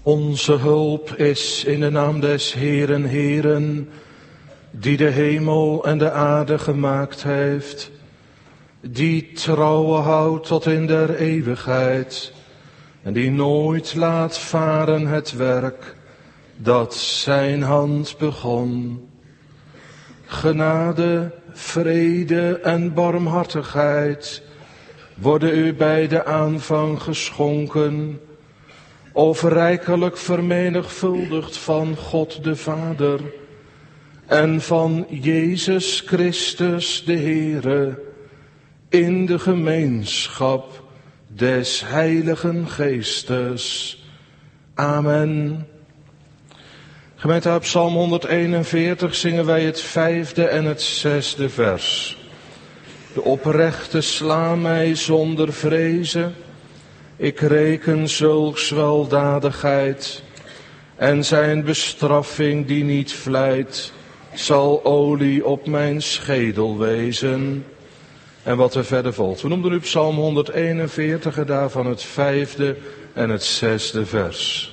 Onze hulp is in de naam des Heeren, Heeren, die de hemel en de aarde gemaakt heeft, die trouwe houdt tot in der eeuwigheid en die nooit laat varen het werk dat zijn hand begon. Genade, vrede en barmhartigheid worden u bij de aanvang geschonken, of rijkelijk vermenigvuldigd van God de Vader en van Jezus Christus de Heere, in de gemeenschap des Heiligen Geestes. Amen. Gemeente, op Psalm 141 zingen wij het 5e en het 6e vers. De oprechte sla mij zonder vrezen, ik reken zulks weldadigheid, en zijn bestraffing die niet vlijt, zal olie op mijn schedel wezen. En wat er verder volgt. We noemden nu Psalm 141 en daarvan het 5e en het 6e vers.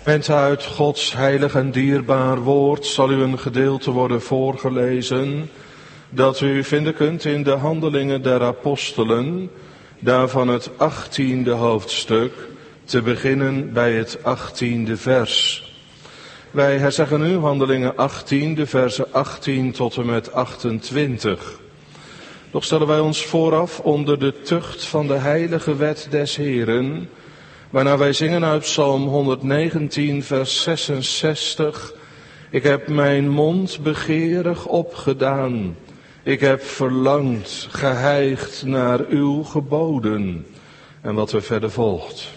En uit Gods heilig en dierbaar woord zal u een gedeelte worden voorgelezen, dat u vinden kunt in de Handelingen der Apostelen, daarvan het 18e hoofdstuk, te beginnen bij het 18e vers. Wij herzeggen nu Handelingen 18, de versen 18 tot en met 28. Doch stellen wij ons vooraf onder de tucht van de heilige wet des Heren, waarna wij zingen uit Psalm 119, vers 66. Ik heb mijn mond begeerig opgedaan. Ik heb verlangd, geheigd naar uw geboden. En wat er verder volgt.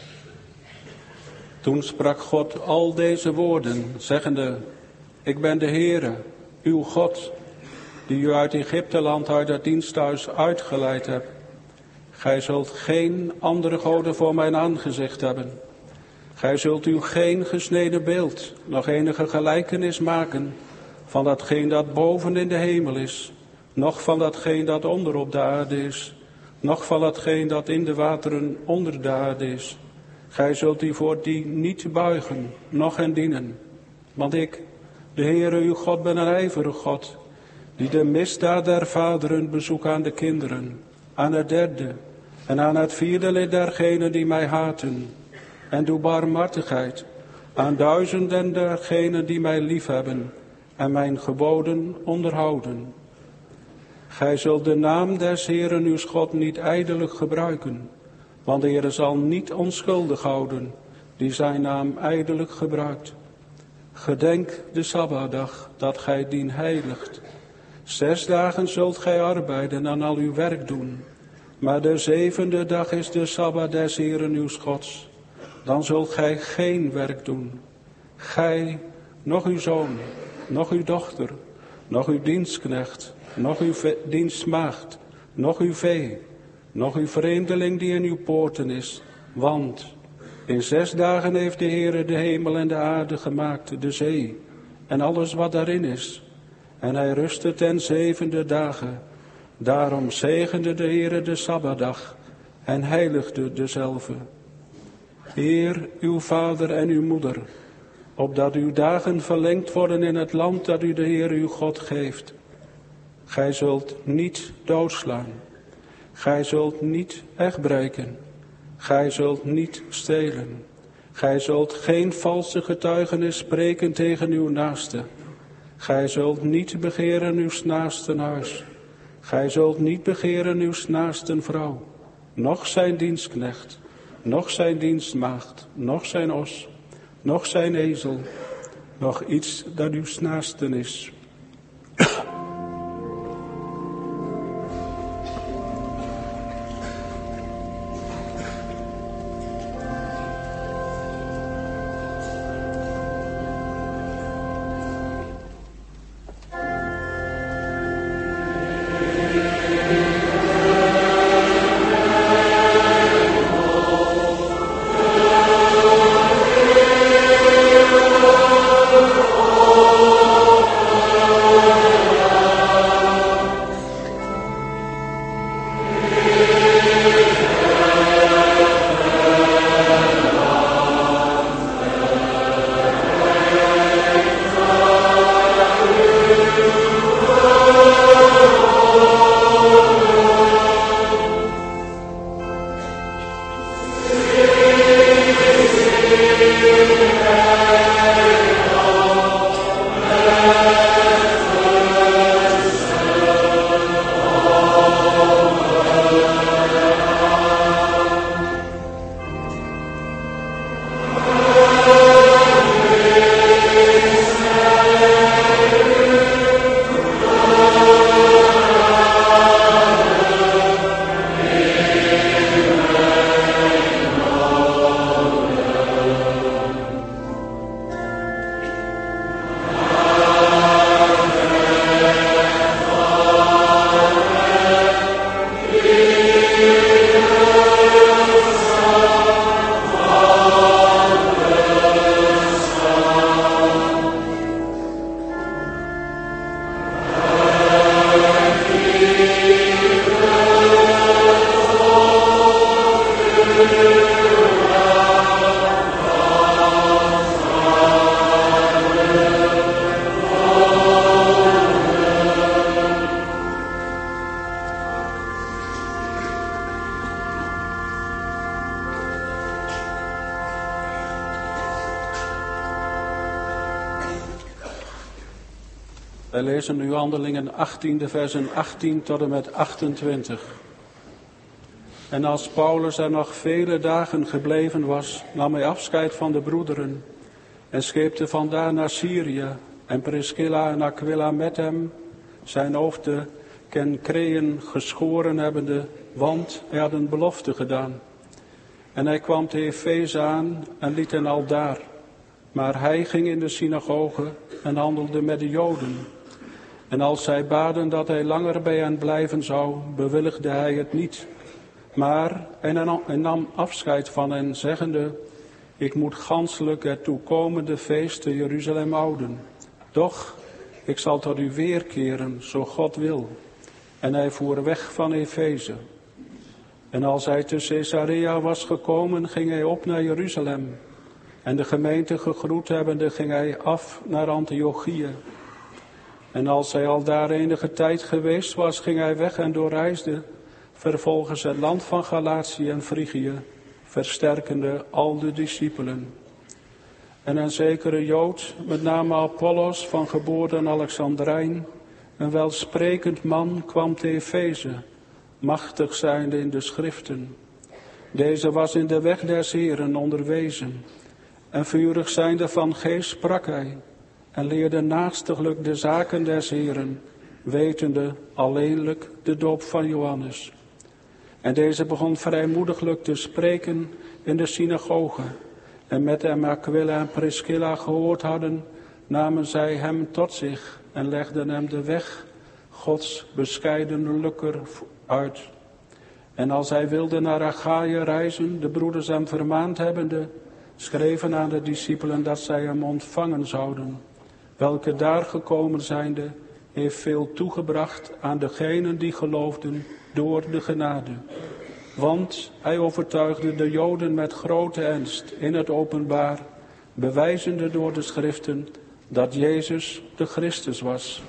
Toen sprak God al deze woorden, zeggende: Ik ben de Heere, uw God, die u uit Egypteland, uit het diensthuis uitgeleid hebt. Gij zult geen andere goden voor mijn aangezicht hebben. Gij zult u geen gesneden beeld, nog enige gelijkenis maken van datgene dat boven in de hemel is, noch van datgene dat onder op de aarde is, noch van datgene dat in de wateren onder de aarde is. Gij zult u voor die niet buigen, noch hen dienen. Want ik, de Heere uw God, ben een ijverig God, die de misdaad der vaderen bezoekt aan de kinderen, aan het derde en aan het vierde lid dergenen die mij haten, en doe barmhartigheid aan duizenden dergenen die mij liefhebben en mijn geboden onderhouden. Gij zult de naam des Heeren uw God niet ijdelijk gebruiken, want de Heere zal niet onschuldig houden die zijn naam ijdelijk gebruikt. Gedenk de Sabbatdag, dat gij dien heiligt. 6 dagen zult gij arbeiden en al uw werk doen. Maar de 7e dag is de Sabbat des Heeren uw Gods. Dan zult gij geen werk doen. Gij, noch uw zoon, noch uw dochter, noch uw dienstknecht, noch uw dienstmaagd, noch uw vee, noch uw vreemdeling die in uw poorten is. Want in 6 dagen heeft de Heere de hemel en de aarde gemaakt, de zee en alles wat daarin is. En hij rustte ten 7e dagen. Daarom zegende de Heere de Sabbatdag en heiligde dezelve. Eer uw vader en uw moeder, opdat uw dagen verlengd worden in het land dat u de Heere uw God geeft. Gij zult niet doodslaan. Gij zult niet echtbreken. Gij zult niet stelen. Gij zult geen valse getuigenis spreken tegen uw naaste. Gij zult niet begeren uw naasten huis. Gij zult niet begeren uw naasten vrouw, noch zijn dienstknecht, noch zijn dienstmaagd, noch zijn os, noch zijn ezel, noch iets dat uw naasten is. Wij lezen nu Handelingen 18, de versen 18 tot en met 28. En als Paulus er nog vele dagen gebleven was, nam hij afscheid van de broederen en scheepte vandaar naar Syrië. En Priscilla en Aquila met hem, zijn hoofd de Kenkreeën geschoren hebbende, want hij had een belofte gedaan. En hij kwam te Efeze aan en liet hen al daar. Maar hij ging in de synagoge en handelde met de Joden. En als zij baden dat hij langer bij hen blijven zou, bewilligde hij het niet. Maar hij nam afscheid van hen, zeggende: ik moet ganselijk het toekomende feest te Jeruzalem houden. Doch, ik zal tot u weerkeren, zo God wil. En hij voer weg van Efeze. En als hij te Caesarea was gekomen, ging hij op naar Jeruzalem. En de gemeente gegroet hebbende, ging hij af naar Antiochië. En als hij al daar enige tijd geweest was, ging hij weg en doorreisde vervolgens het land van Galatië en Frigië, versterkende al de discipelen. En een zekere Jood, met name Apollos, van geboorte in Alexandrijn, een welsprekend man, kwam te Efeze, machtig zijnde in de schriften. Deze was in de weg des Heren onderwezen, en vurig zijnde van geest sprak hij, en leerde naastiglijk de zaken des Heren, wetende alleenlijk de doop van Johannes. En deze begon vrijmoediglijk te spreken in de synagoge. En met hem Aquila en Priscilla gehoord hadden, namen zij hem tot zich en legden hem de weg Gods bescheidenlijker uit. En als hij wilde naar Achaïe reizen, de broeders hem vermaand hebbende, schreven aan de discipelen dat zij hem ontvangen zouden. Welke daar gekomen zijnde, heeft veel toegebracht aan degenen die geloofden door de genade. Want hij overtuigde de Joden met grote ernst in het openbaar, bewijzende door de schriften dat Jezus de Christus was.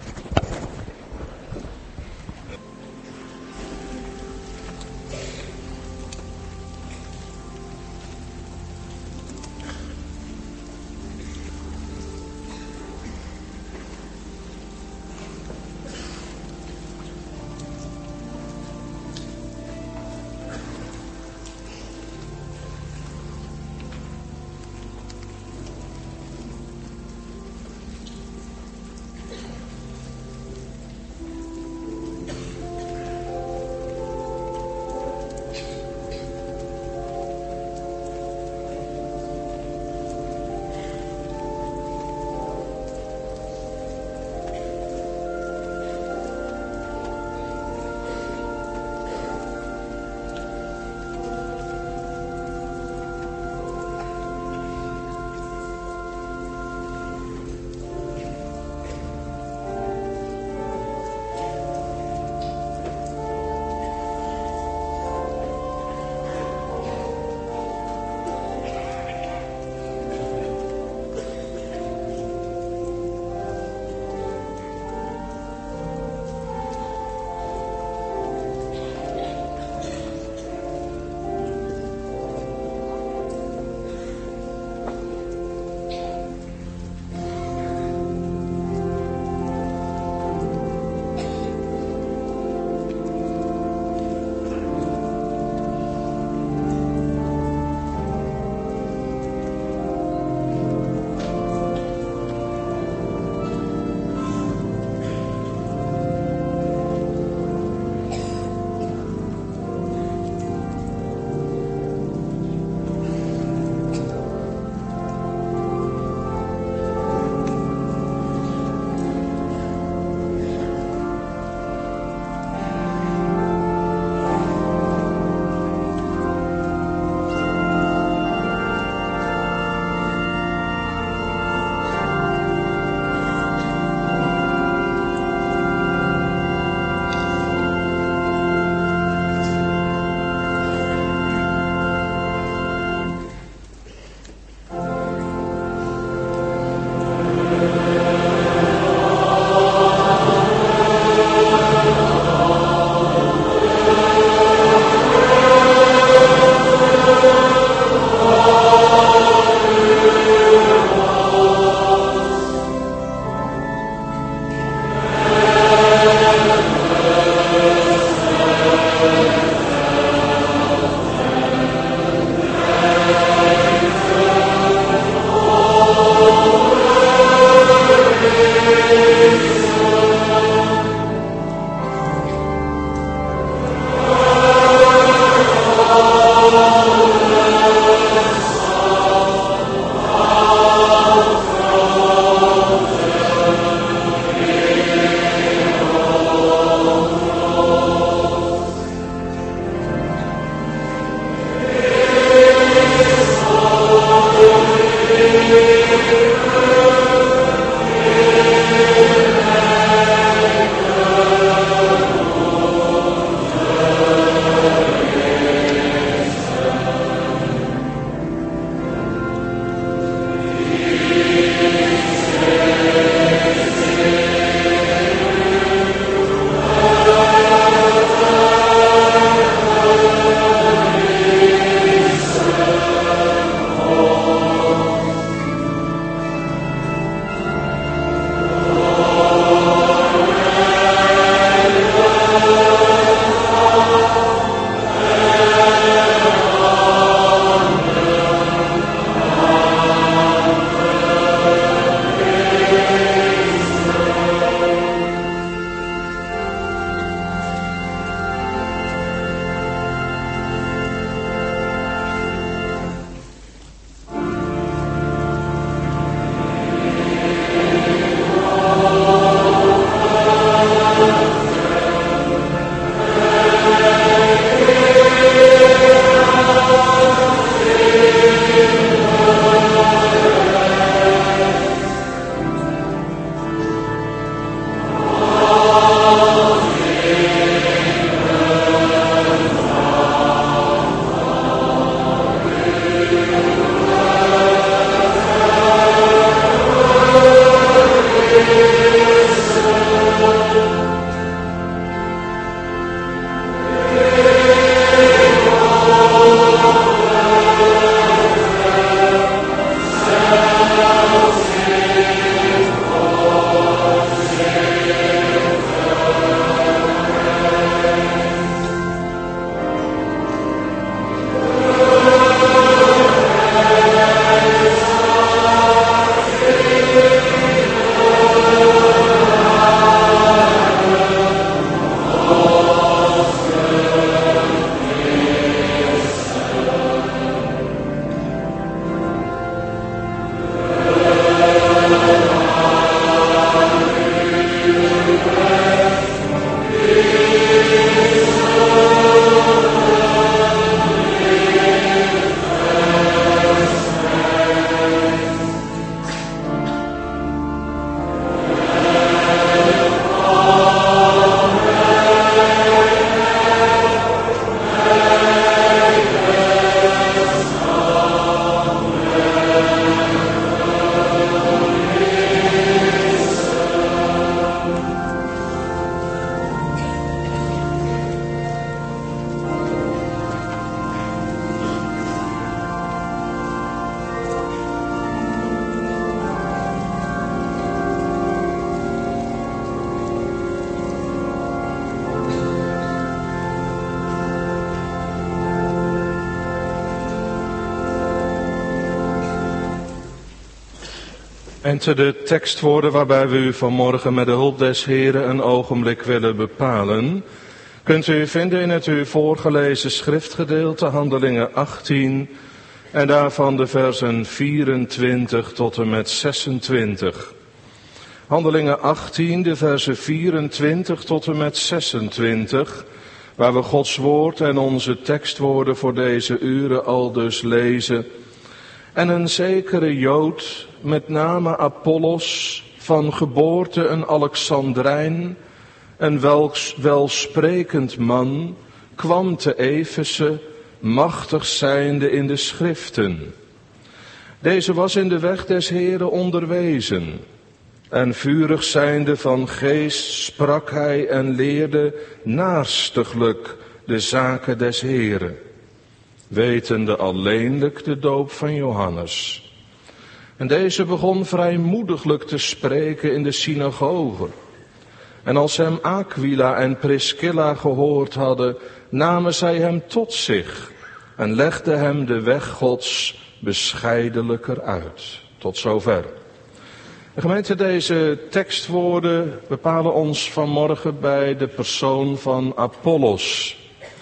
En te de tekstwoorden waarbij we u vanmorgen met de hulp des Heren een ogenblik willen bepalen, kunt u vinden in het u voorgelezen schriftgedeelte Handelingen 18 en daarvan de versen 24 tot en met 26. Handelingen 18, de versen 24 tot en met 26, waar we Gods woord en onze tekstwoorden voor deze uren al dus lezen. En een zekere Jood, met name Apollos, van geboorte een Alexandrijn, een welsprekend man, kwam te Efeze, machtig zijnde in de schriften. Deze was in de weg des Heren onderwezen, en vurig zijnde van geest sprak hij en leerde naarstiglijk de zaken des Heren, wetende alleenlijk de doop van Johannes. En deze begon vrijmoediglijk te spreken in de synagoge. En als hem Aquila en Priscilla gehoord hadden, namen zij hem tot zich en legden hem de weg Gods bescheidelijker uit. Tot zover. De gemeente, deze tekstwoorden bepalen ons vanmorgen bij de persoon van Apollos.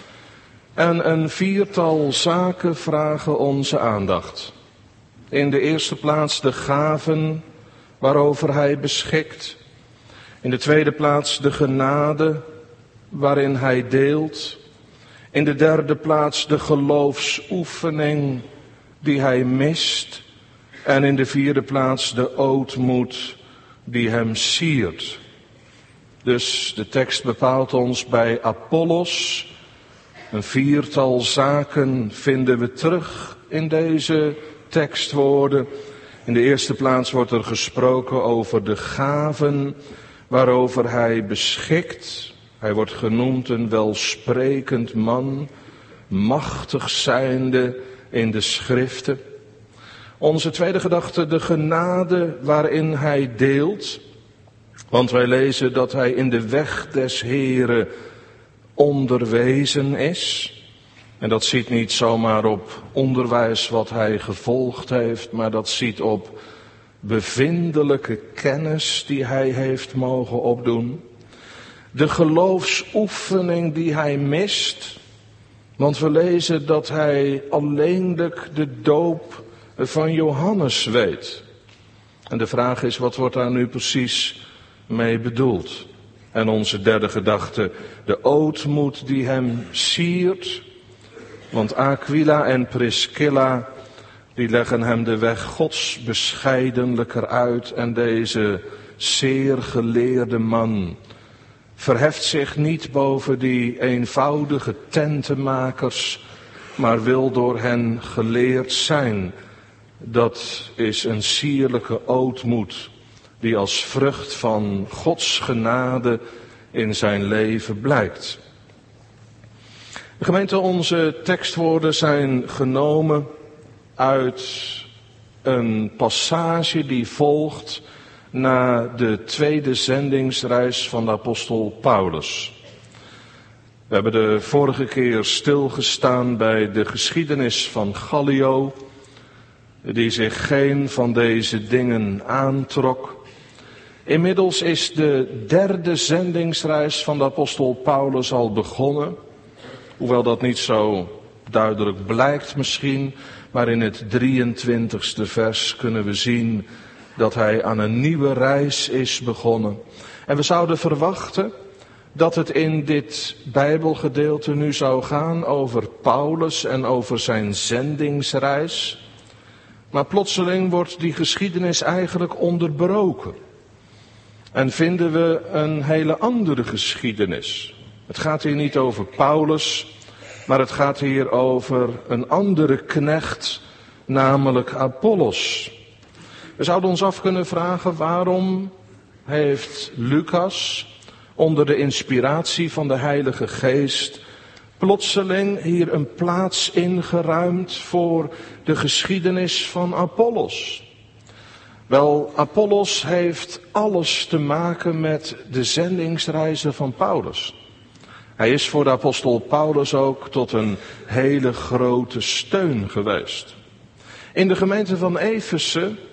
En een viertal zaken vragen onze aandacht. In de eerste plaats de gaven waarover hij beschikt. In de tweede plaats de genade waarin hij deelt. In de derde plaats de geloofsoefening die hij mist. En in de vierde plaats de ootmoed die hem siert. Dus de tekst bepaalt ons bij Apollos. Een viertal zaken vinden we terug in deze tekstwoorden. In de eerste plaats wordt er gesproken over de gaven waarover hij beschikt. Hij wordt genoemd een welsprekend man, machtig zijnde in de schriften. Onze tweede gedachte, de genade waarin hij deelt. Want wij lezen dat hij in de weg des Heren onderwezen is. En dat ziet niet zomaar op onderwijs wat hij gevolgd heeft, maar dat ziet op bevindelijke kennis die hij heeft mogen opdoen. De geloofsoefening die hij mist, want we lezen dat hij alleenlijk de doop van Johannes weet. En de vraag is, wat wordt daar nu precies mee bedoeld? En onze derde gedachte, de ootmoed die hem siert. Want Aquila en Priscilla, die leggen hem de weg Gods bescheidenlijker uit. En deze zeer geleerde man verheft zich niet boven die eenvoudige tentenmakers, maar wil door hen geleerd zijn. Dat is een sierlijke ootmoed die als vrucht van Gods genade in zijn leven blijkt. De gemeente, onze tekstwoorden zijn genomen uit een passage die volgt na de tweede zendingsreis van de apostel Paulus. We hebben de vorige keer stilgestaan bij de geschiedenis van Gallio, die zich geen van deze dingen aantrok. Inmiddels is de derde zendingsreis van de apostel Paulus al begonnen. Hoewel dat niet zo duidelijk blijkt misschien, maar in het 23e vers kunnen we zien dat hij aan een nieuwe reis is begonnen. En we zouden verwachten dat het in dit Bijbelgedeelte nu zou gaan over Paulus en over zijn zendingsreis. Maar plotseling wordt die geschiedenis eigenlijk onderbroken. En vinden we een hele andere geschiedenis. Het gaat hier niet over Paulus, maar het gaat hier over een andere knecht, namelijk Apollos. We zouden ons af kunnen vragen, waarom heeft Lucas onder de inspiratie van de Heilige Geest plotseling hier een plaats ingeruimd voor de geschiedenis van Apollos? Wel, Apollos heeft alles te maken met de zendingsreizen van Paulus. Hij is voor de apostel Paulus ook tot een hele grote steun geweest. In de gemeente van Efeze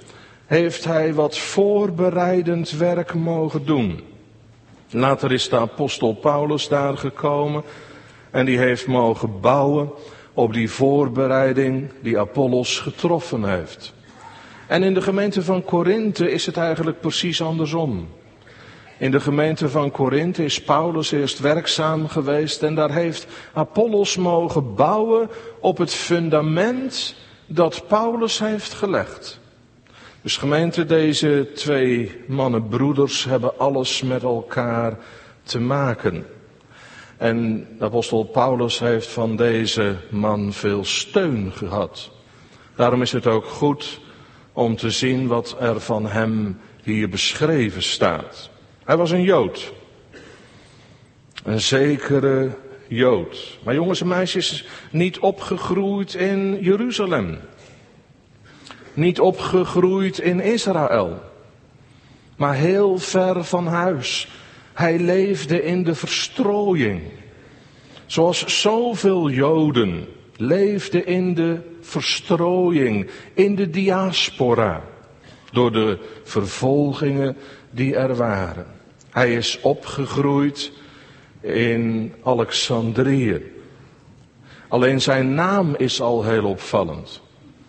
heeft hij wat voorbereidend werk mogen doen. Later is de apostel Paulus daar gekomen en die heeft mogen bouwen op die voorbereiding die Apollos getroffen heeft. En in de gemeente van Korinthe is het eigenlijk precies andersom. In de gemeente van Korinthe is Paulus eerst werkzaam geweest en daar heeft Apollos mogen bouwen op het fundament dat Paulus heeft gelegd. Dus gemeente, deze twee mannenbroeders hebben alles met elkaar te maken. En de apostel Paulus heeft van deze man veel steun gehad. Daarom is het ook goed om te zien wat er van hem hier beschreven staat. Hij was een Jood. Een zekere Jood. Maar jongens en meisjes, niet opgegroeid in Jeruzalem. Niet opgegroeid in Israël. Maar heel ver van huis. Hij leefde in de verstrooiing. Zoals zoveel Joden leefden in de verstrooiing, in de diaspora. Door de vervolgingen die er waren. Hij is opgegroeid in Alexandrië. Alleen zijn naam is al heel opvallend.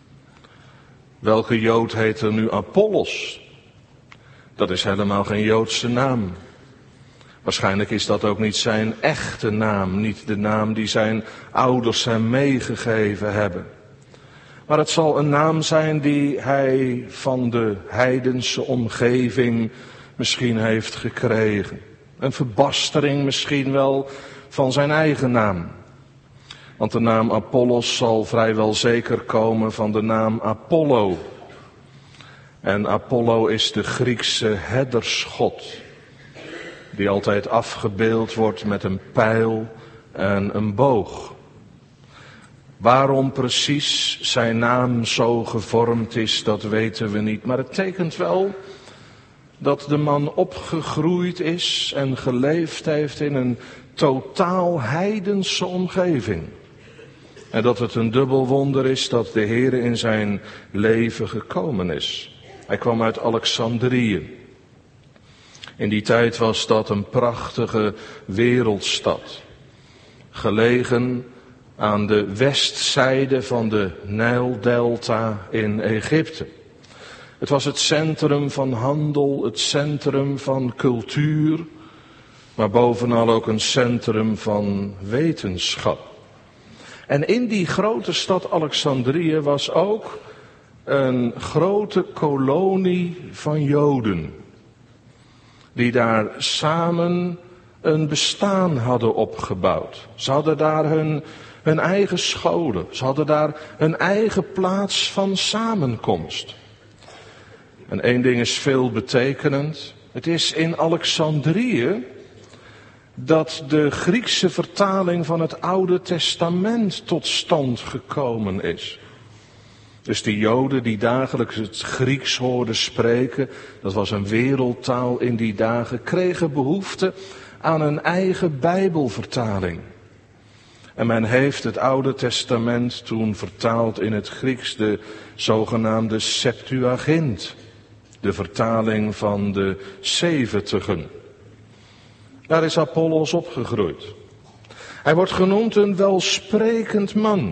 Welke Jood heet er nu Apollos? Dat is helemaal geen Joodse naam. Waarschijnlijk is dat ook niet zijn echte naam, niet de naam die zijn ouders hem meegegeven hebben. Maar het zal een naam zijn die hij van de heidense omgeving misschien heeft gekregen. Een verbastering misschien wel van zijn eigen naam. Want de naam Apollos zal vrijwel zeker komen van de naam Apollo. En Apollo is de Griekse herdersgod. Die altijd afgebeeld wordt met een pijl en een boog. Waarom precies zijn naam zo gevormd is, dat weten we niet. Maar het tekent wel dat de man opgegroeid is en geleefd heeft in een totaal heidense omgeving. En dat het een dubbel wonder is dat de Heer in zijn leven gekomen is. Hij kwam uit Alexandrië. In die tijd was dat een prachtige wereldstad. Gelegen aan de westzijde van de Nijldelta in Egypte. Het was het centrum van handel, het centrum van cultuur, maar bovenal ook een centrum van wetenschap. En in die grote stad Alexandrië was ook een grote kolonie van Joden. Die daar samen een bestaan hadden opgebouwd. Ze hadden daar hun eigen scholen. Ze hadden daar hun eigen plaats van samenkomst. En één ding is veelbetekenend. Het is in Alexandrië dat de Griekse vertaling van het Oude Testament tot stand gekomen is. Dus die Joden die dagelijks het Grieks hoorden spreken, dat was een wereldtaal in die dagen, kregen behoefte aan een eigen Bijbelvertaling. En men heeft het Oude Testament toen vertaald in het Grieks, de zogenaamde Septuagint. De vertaling van de 70. Daar is Apollos opgegroeid. Hij wordt genoemd een welsprekend man.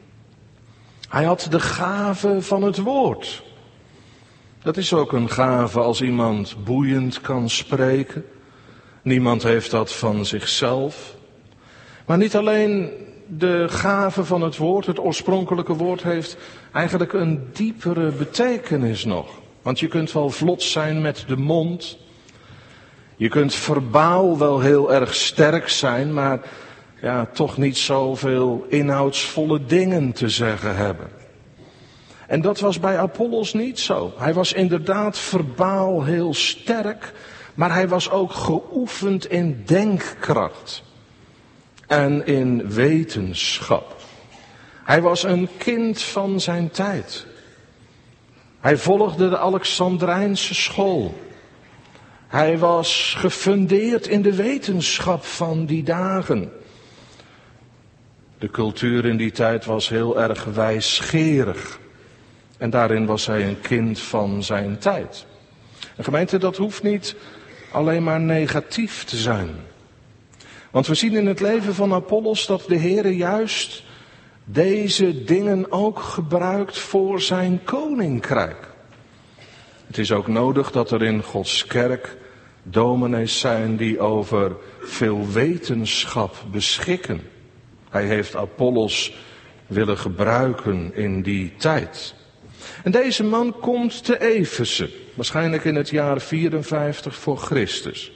Hij had de gave van het woord. Dat is ook een gave als iemand boeiend kan spreken. Niemand heeft dat van zichzelf. Maar niet alleen de gave van het woord, het oorspronkelijke woord, heeft eigenlijk een diepere betekenis nog. Want je kunt wel vlot zijn met de mond. Je kunt verbaal wel heel erg sterk zijn, maar ja, toch niet zoveel inhoudsvolle dingen te zeggen hebben. En dat was bij Apollos niet zo. Hij was inderdaad verbaal heel sterk, maar hij was ook geoefend in denkkracht en in wetenschap. Hij was een kind van zijn tijd. Hij volgde de Alexandrijnse school. Hij was gefundeerd in de wetenschap van die dagen. De cultuur in die tijd was heel erg wijsgerig. En daarin was hij een kind van zijn tijd. En gemeente, dat hoeft niet alleen maar negatief te zijn. Want we zien in het leven van Apollos dat de Heere juist deze dingen ook gebruikt voor zijn koninkrijk. Het is ook nodig dat er in Gods kerk dominees zijn die over veel wetenschap beschikken. Hij heeft Apollos willen gebruiken in die tijd. En deze man komt te Efeze, waarschijnlijk in het jaar 54 voor Christus.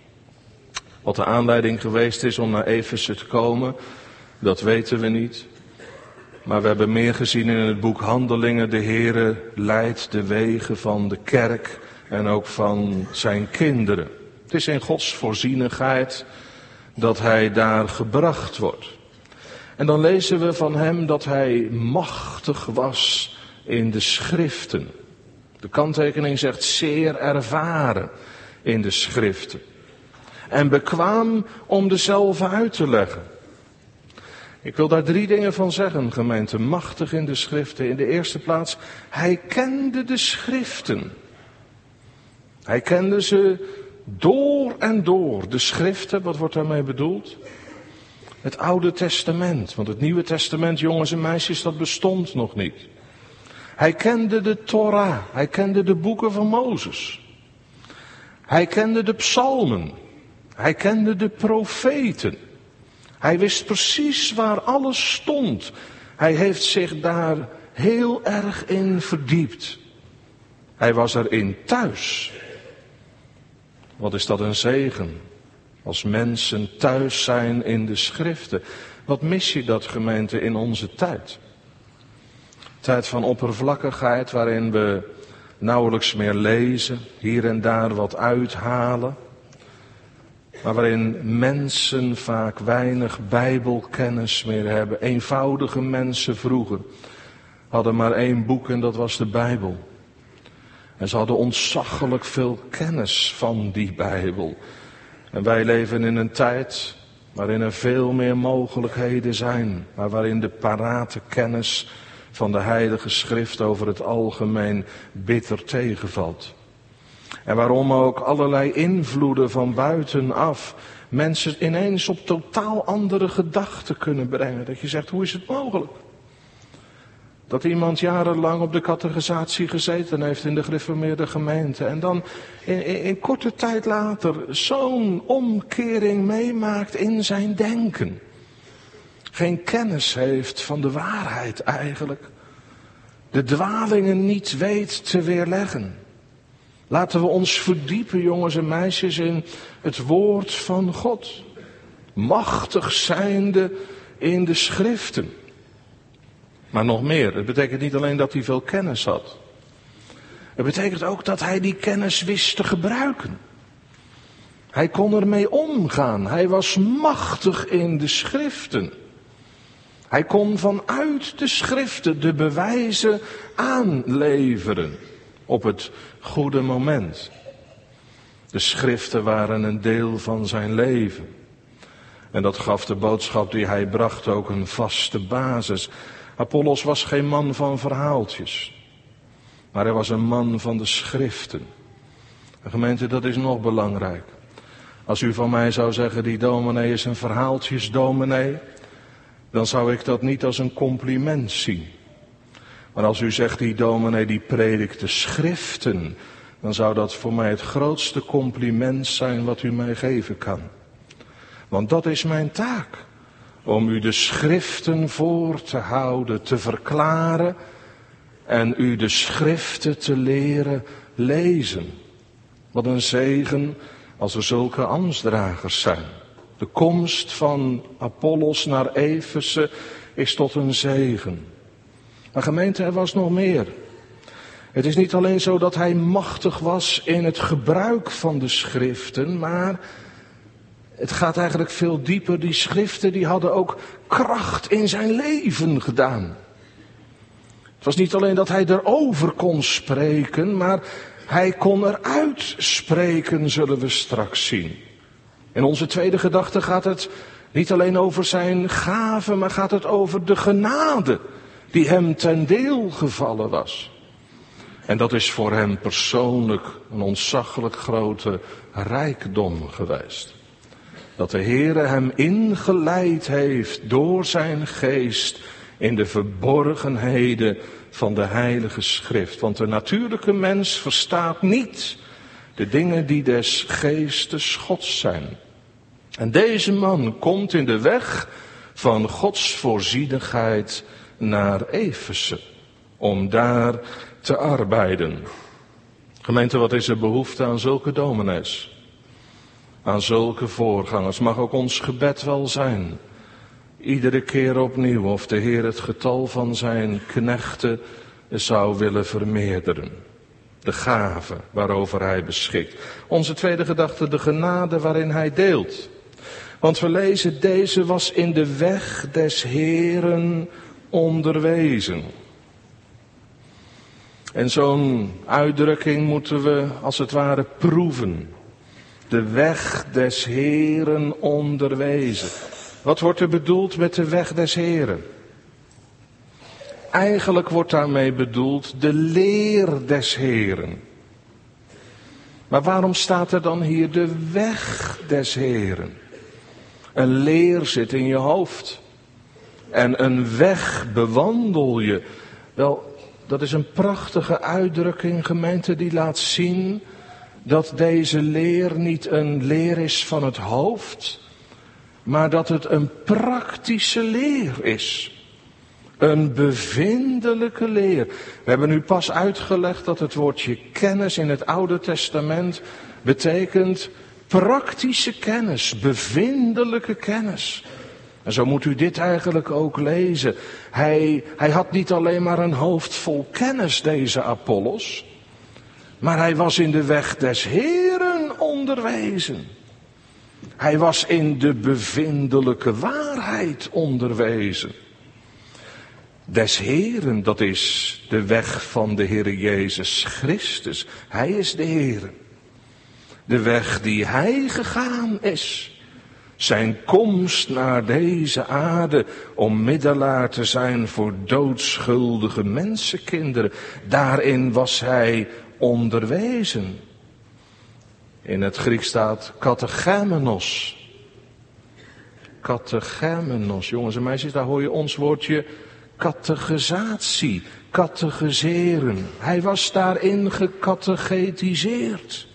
Wat de aanleiding geweest is om naar Efeze te komen, dat weten we niet. Maar we hebben meer gezien in het boek Handelingen. De Heere leidt de wegen van de kerk en ook van zijn kinderen. Het is in Gods voorzienigheid dat hij daar gebracht wordt. En dan lezen we van hem dat hij machtig was in de schriften. De kanttekening zegt zeer ervaren in de schriften. En bekwaam om dezelfde uit te leggen. Ik wil daar 3 dingen van zeggen, gemeente. Machtig in de schriften. In de eerste plaats, hij kende de schriften. Hij kende ze door en door. De schriften, wat wordt daarmee bedoeld? Het Oude Testament. Want het Nieuwe Testament, jongens en meisjes, dat bestond nog niet. Hij kende de Torah. Hij kende de boeken van Mozes. Hij kende de psalmen. Hij kende de profeten. Hij wist precies waar alles stond. Hij heeft zich daar heel erg in verdiept. Hij was erin thuis. Wat is dat een zegen? Als mensen thuis zijn in de schriften. Wat mis je dat, gemeente, in onze tijd? Tijd van oppervlakkigheid waarin we nauwelijks meer lezen, hier en daar wat uithalen. Maar waarin mensen vaak weinig bijbelkennis meer hebben. Eenvoudige mensen vroeger hadden maar 1 boek en dat was de Bijbel. En ze hadden ontzaglijk veel kennis van die Bijbel. En wij leven in een tijd waarin er veel meer mogelijkheden zijn. Maar waarin de parate kennis van de Heilige Schrift over het algemeen bitter tegenvalt. En waarom ook allerlei invloeden van buitenaf mensen ineens op totaal andere gedachten kunnen brengen. Dat je zegt, hoe is het mogelijk? Dat iemand jarenlang op de catechisatie gezeten heeft in de gereformeerde gemeente. En dan in korte tijd later zo'n omkering meemaakt in zijn denken. Geen kennis heeft van de waarheid eigenlijk. De dwalingen niet weet te weerleggen. Laten we ons verdiepen, jongens en meisjes, in het woord van God. Machtig zijnde in de schriften. Maar nog meer, het betekent niet alleen dat hij veel kennis had. Het betekent ook dat hij die kennis wist te gebruiken. Hij kon ermee omgaan. Hij was machtig in de schriften. Hij kon vanuit de schriften de bewijzen aanleveren op het goede moment. De schriften waren een deel van zijn leven. En dat gaf de boodschap die hij bracht ook een vaste basis. Apollos was geen man van verhaaltjes. Maar hij was een man van de schriften. En gemeente, dat is nog belangrijk. Als u van mij zou zeggen, die dominee is een verhaaltjesdominee, dan zou ik dat niet als een compliment zien. Maar als u zegt, die dominee die predikt de schriften, dan zou dat voor mij het grootste compliment zijn wat u mij geven kan. Want dat is mijn taak. Om u de schriften voor te houden, te verklaren en u de schriften te leren lezen. Wat een zegen als er zulke ambtsdragers zijn. De komst van Apollos naar Efeze is tot een zegen. Maar gemeente, er was nog meer. Het is niet alleen zo dat hij machtig was in het gebruik van de schriften, maar het gaat eigenlijk veel dieper. Die schriften die hadden ook kracht in zijn leven gedaan. Het was niet alleen dat hij erover kon spreken, maar hij kon eruit spreken, zullen we straks zien. In onze tweede gedachte gaat het niet alleen over zijn gaven, maar gaat het over de genade die hem ten deel gevallen was. En dat is voor hem persoonlijk een ontzaglijk grote rijkdom geweest. Dat de Heere hem ingeleid heeft door zijn geest in de verborgenheden van de Heilige Schrift. Want de natuurlijke mens verstaat niet de dingen die des geestes Gods zijn. En deze man komt in de weg van Gods voorzienigheid naar Efeze, om daar te arbeiden. Gemeente, wat is er behoefte aan zulke dominees? Aan zulke voorgangers. Mag ook ons gebed wel zijn. Iedere keer opnieuw of de Heer het getal van zijn knechten zou willen vermeerderen. De gave waarover hij beschikt. Onze tweede gedachte, de genade waarin hij deelt. Want we lezen, deze was in de weg des Heeren onderwezen. En zo'n uitdrukking moeten we als het ware proeven. De weg des Heeren onderwezen. Wat wordt er bedoeld met de weg des Heeren? Eigenlijk wordt daarmee bedoeld de leer des Heeren. Maar waarom staat er dan hier de weg des Heeren? Een leer zit in je hoofd. En een weg bewandel je. Wel, dat is een prachtige uitdrukking, gemeente, die laat zien dat deze leer niet een leer is van het hoofd, maar dat het een praktische leer is. Een bevindelijke leer. We hebben nu pas uitgelegd dat het woordje kennis in het Oude Testament betekent praktische kennis, bevindelijke kennis. En zo moet u dit eigenlijk ook lezen. Hij had niet alleen maar een hoofd vol kennis, deze Apollos, maar hij was in de weg des Heeren onderwezen. Hij was in de bevindelijke waarheid onderwezen. Des Heeren, dat is de weg van de Heer Jezus Christus. Hij is de Heer. De weg die hij gegaan is. Zijn komst naar deze aarde om middelaar te zijn voor doodschuldige mensenkinderen. Daarin was hij onderwezen. In het Grieks staat katechemenos. Katechemenos, jongens en meisjes, daar hoor je ons woordje catechisatie, catechiseren. Hij was daarin gecatechetiseerd.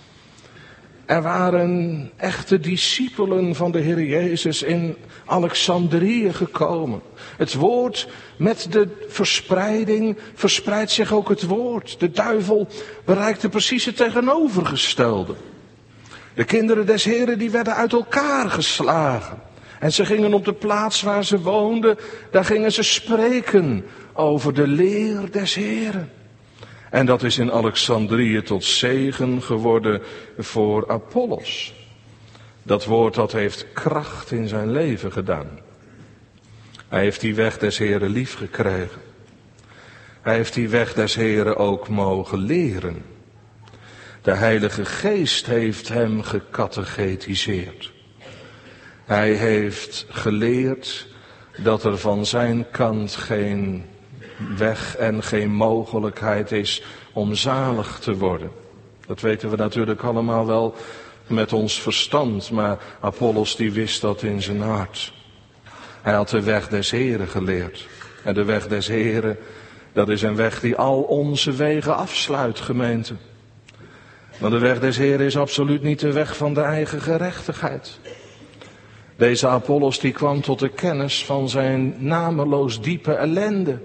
Er waren echte discipelen van de Heer Jezus in Alexandrië gekomen. Het woord met de verspreiding verspreidt zich ook het woord. De duivel bereikte precies het tegenovergestelde. De kinderen des Heren die werden uit elkaar geslagen. En ze gingen op de plaats waar ze woonden, daar gingen ze spreken over de leer des Heren. En dat is in Alexandrië tot zegen geworden voor Apollos. Dat woord dat heeft kracht in zijn leven gedaan. Hij heeft die weg des Heren lief gekregen. Hij heeft die weg des Heren ook mogen leren. De Heilige Geest heeft hem gecatechetiseerd. Hij heeft geleerd dat er van zijn kant geen weg en geen mogelijkheid is om zalig te worden. Dat weten we natuurlijk allemaal wel met ons verstand, maar Apollos die wist dat in zijn hart. Hij had de weg des Heren geleerd. En de weg des Heren, dat is een weg die al onze wegen afsluit, gemeente. Want de weg des Heren is absoluut niet de weg van de eigen gerechtigheid. Deze Apollos die kwam tot de kennis van zijn nameloos diepe ellende.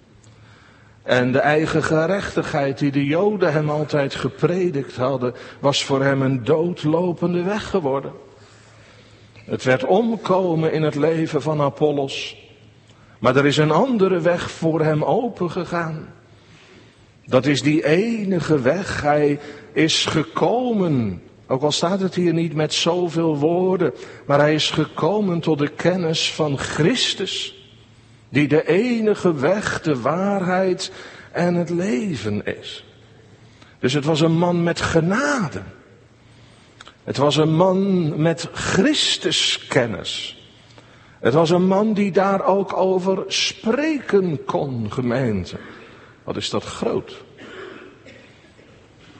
En de eigen gerechtigheid die de Joden hem altijd gepredikt hadden, was voor hem een doodlopende weg geworden. Het werd omkomen in het leven van Apollos. Maar er is een andere weg voor hem opengegaan. Dat is die enige weg. Hij is gekomen, ook al staat het hier niet met zoveel woorden, maar hij is gekomen tot de kennis van Christus. Die de enige weg, de waarheid en het leven is. Dus het was een man met genade. Het was een man met Christuskennis. Het was een man die daar ook over spreken kon, gemeente. Wat is dat groot.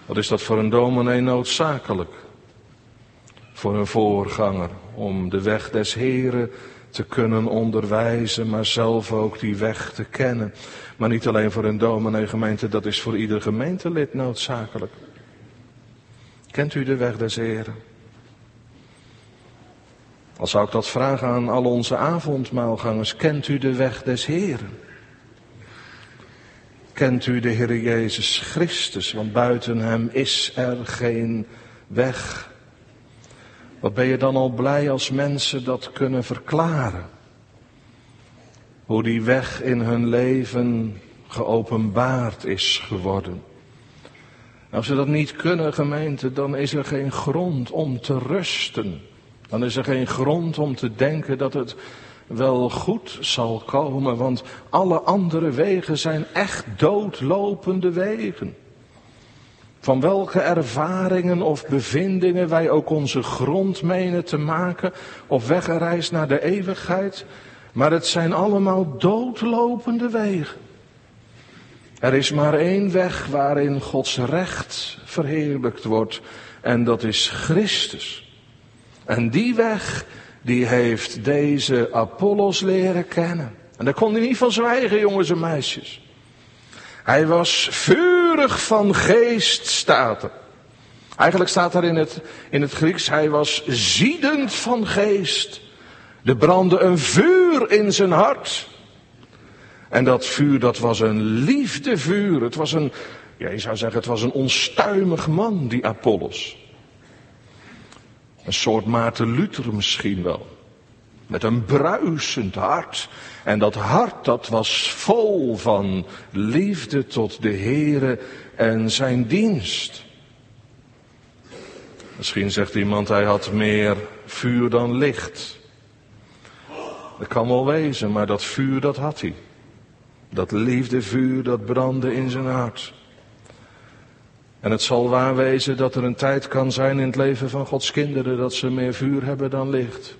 Wat is dat voor een dominee noodzakelijk? Voor een voorganger, om de weg des Heren te kunnen onderwijzen, maar zelf ook die weg te kennen. Maar niet alleen voor een dominee gemeente, dat is voor ieder gemeentelid noodzakelijk. Kent u de weg des Heren? Al zou ik dat vragen aan al onze avondmaalgangers, kent u de weg des Heren? Kent u de Heer Jezus Christus, want buiten hem is er geen weg. Wat ben je dan al blij als mensen dat kunnen verklaren? Hoe die weg in hun leven geopenbaard is geworden. Als ze dat niet kunnen, gemeente, dan is er geen grond om te rusten. Dan is er geen grond om te denken dat het wel goed zal komen. Want alle andere wegen zijn echt doodlopende wegen. Van welke ervaringen of bevindingen wij ook onze grond menen te maken, op weggereis naar de eeuwigheid. Maar het zijn allemaal doodlopende wegen. Er is maar één weg waarin Gods recht verheerlijkt wordt. En dat is Christus. En die weg, die heeft deze Apollos leren kennen. En daar kon hij niet van zwijgen, jongens en meisjes. Hij was vurig van geest, staat er. Eigenlijk staat er in het Grieks, hij was ziedend van geest. Er brandde een vuur in zijn hart. En dat vuur, dat was een liefdevuur. Het was je zou zeggen, het was een onstuimig man, die Apollos. Een soort Maarten Luther misschien wel. Met een bruisend hart. En dat hart, dat was vol van liefde tot de Heere en zijn dienst. Misschien zegt iemand, hij had meer vuur dan licht. Dat kan wel wezen, maar dat vuur, dat had hij. Dat liefdevuur, dat brandde in zijn hart. En het zal waar wezen dat er een tijd kan zijn in het leven van Gods kinderen dat ze meer vuur hebben dan licht.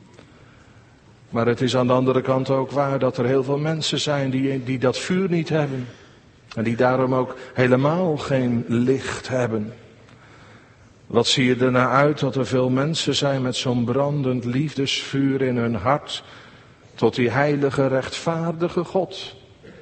Maar het is aan de andere kant ook waar dat er heel veel mensen zijn die dat vuur niet hebben. En die daarom ook helemaal geen licht hebben. Wat zie je er nou uit dat er veel mensen zijn met zo'n brandend liefdesvuur in hun hart tot die heilige rechtvaardige God.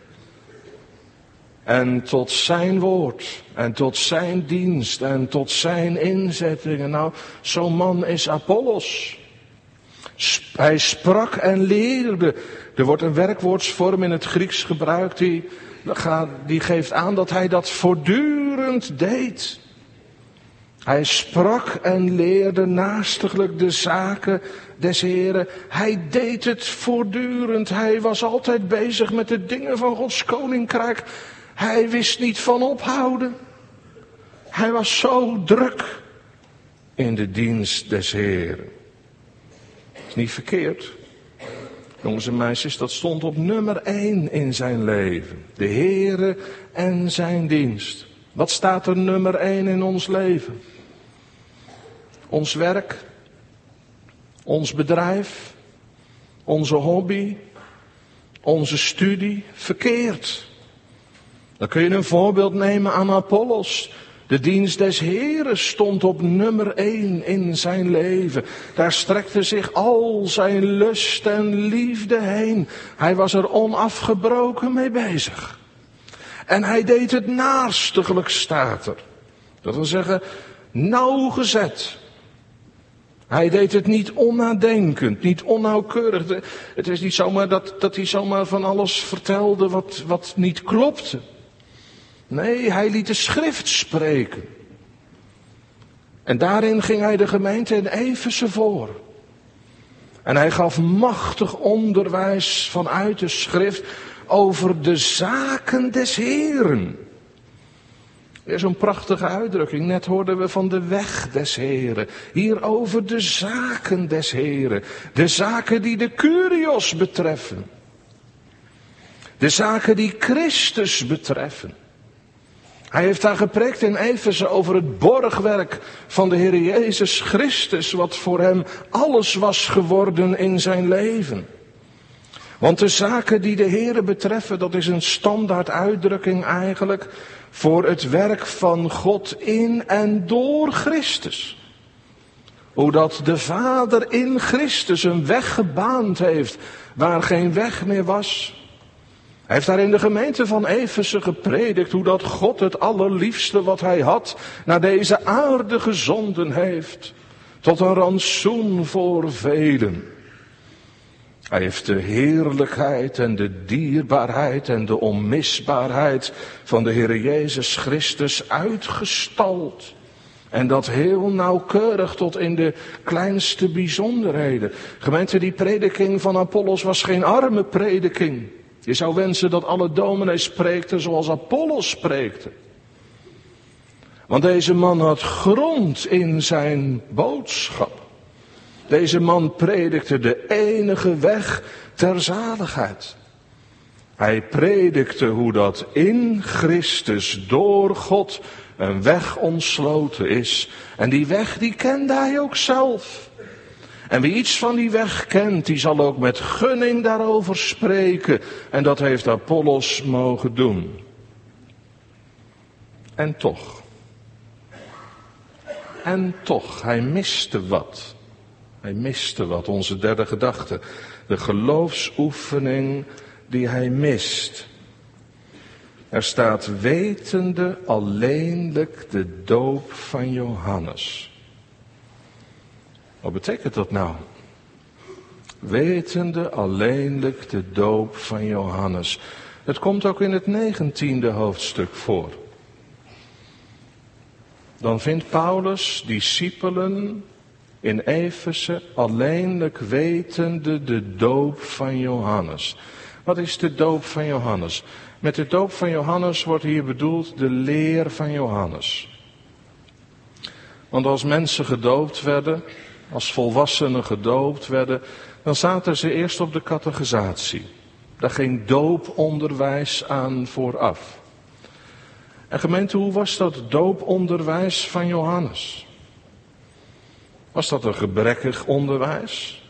En tot zijn woord, en tot zijn dienst, en tot zijn inzettingen. Nou, zo'n man is Apollos. Hij sprak en leerde. Er wordt een werkwoordsvorm in het Grieks gebruikt die geeft aan dat hij dat voortdurend deed. Hij sprak en leerde naastiglijk de zaken des Heren. Hij deed het voortdurend. Hij was altijd bezig met de dingen van Gods koninkrijk. Hij wist niet van ophouden. Hij was zo druk in de dienst des Heren. Dat is niet verkeerd. Jongens en meisjes, dat stond op nummer 1 in zijn leven. De Heere en zijn dienst. Wat staat er nummer 1 in ons leven? Ons werk, ons bedrijf, onze hobby, onze studie, verkeerd. Dan kun je een voorbeeld nemen aan Apollos. De dienst des Heren stond op nummer 1 in zijn leven. Daar strekte zich al zijn lust en liefde heen. Hij was er onafgebroken mee bezig. En hij deed het naastiglijk, staat er. Dat wil zeggen, nauwgezet. Hij deed het niet onnadenkend, niet onnauwkeurig. Het is niet zomaar dat hij zomaar van alles vertelde wat niet klopte. Nee, hij liet de schrift spreken. En daarin ging hij de gemeente in Efeze voor. En hij gaf machtig onderwijs vanuit de schrift over de zaken des Heren. Weer zo'n prachtige uitdrukking. Net hoorden we van de weg des Heren. Hier over de zaken des Heren. De zaken die de Kyrios betreffen. De zaken die Christus betreffen. Hij heeft daar gepreekt in Efeze over het borgwerk van de Heer Jezus Christus, wat voor hem alles was geworden in zijn leven. Want de zaken die de Heere betreffen, dat is een standaard uitdrukking eigenlijk voor het werk van God in en door Christus. Hoe dat de Vader in Christus een weg gebaand heeft waar geen weg meer was. Hij heeft daar in de gemeente van Efeze gepredikt hoe dat God het allerliefste wat hij had naar deze aarde gezonden heeft. Tot een rantsoen voor velen. Hij heeft de heerlijkheid en de dierbaarheid en de onmisbaarheid van de Heer Jezus Christus uitgestald. En dat heel nauwkeurig tot in de kleinste bijzonderheden. Gemeente, die prediking van Apollos was geen arme prediking. Je zou wensen dat alle dominees spreekten zoals Apollos spreekte. Want deze man had grond in zijn boodschap. Deze man predikte de enige weg ter zaligheid. Hij predikte hoe dat in Christus door God een weg ontsloten is. En die weg die kende hij ook zelf. En wie iets van die weg kent, die zal ook met gunning daarover spreken. En dat heeft Apollos mogen doen. En toch, hij miste wat. Hij miste wat, onze derde gedachte. De geloofsoefening die hij mist. Er staat wetende alleenlijk de doop van Johannes. Wat betekent dat nou? Wetende alleenlijk de doop van Johannes. Het komt ook in het 19e hoofdstuk voor. Dan vindt Paulus discipelen in Efeze alleenlijk wetende de doop van Johannes. Wat is de doop van Johannes? Met de doop van Johannes wordt hier bedoeld de leer van Johannes. Want als mensen gedoopt werden, als volwassenen gedoopt werden, dan zaten ze eerst op de catechisatie. Daar ging dooponderwijs aan vooraf. En gemeente, hoe was dat dooponderwijs van Johannes? Was dat een gebrekkig onderwijs?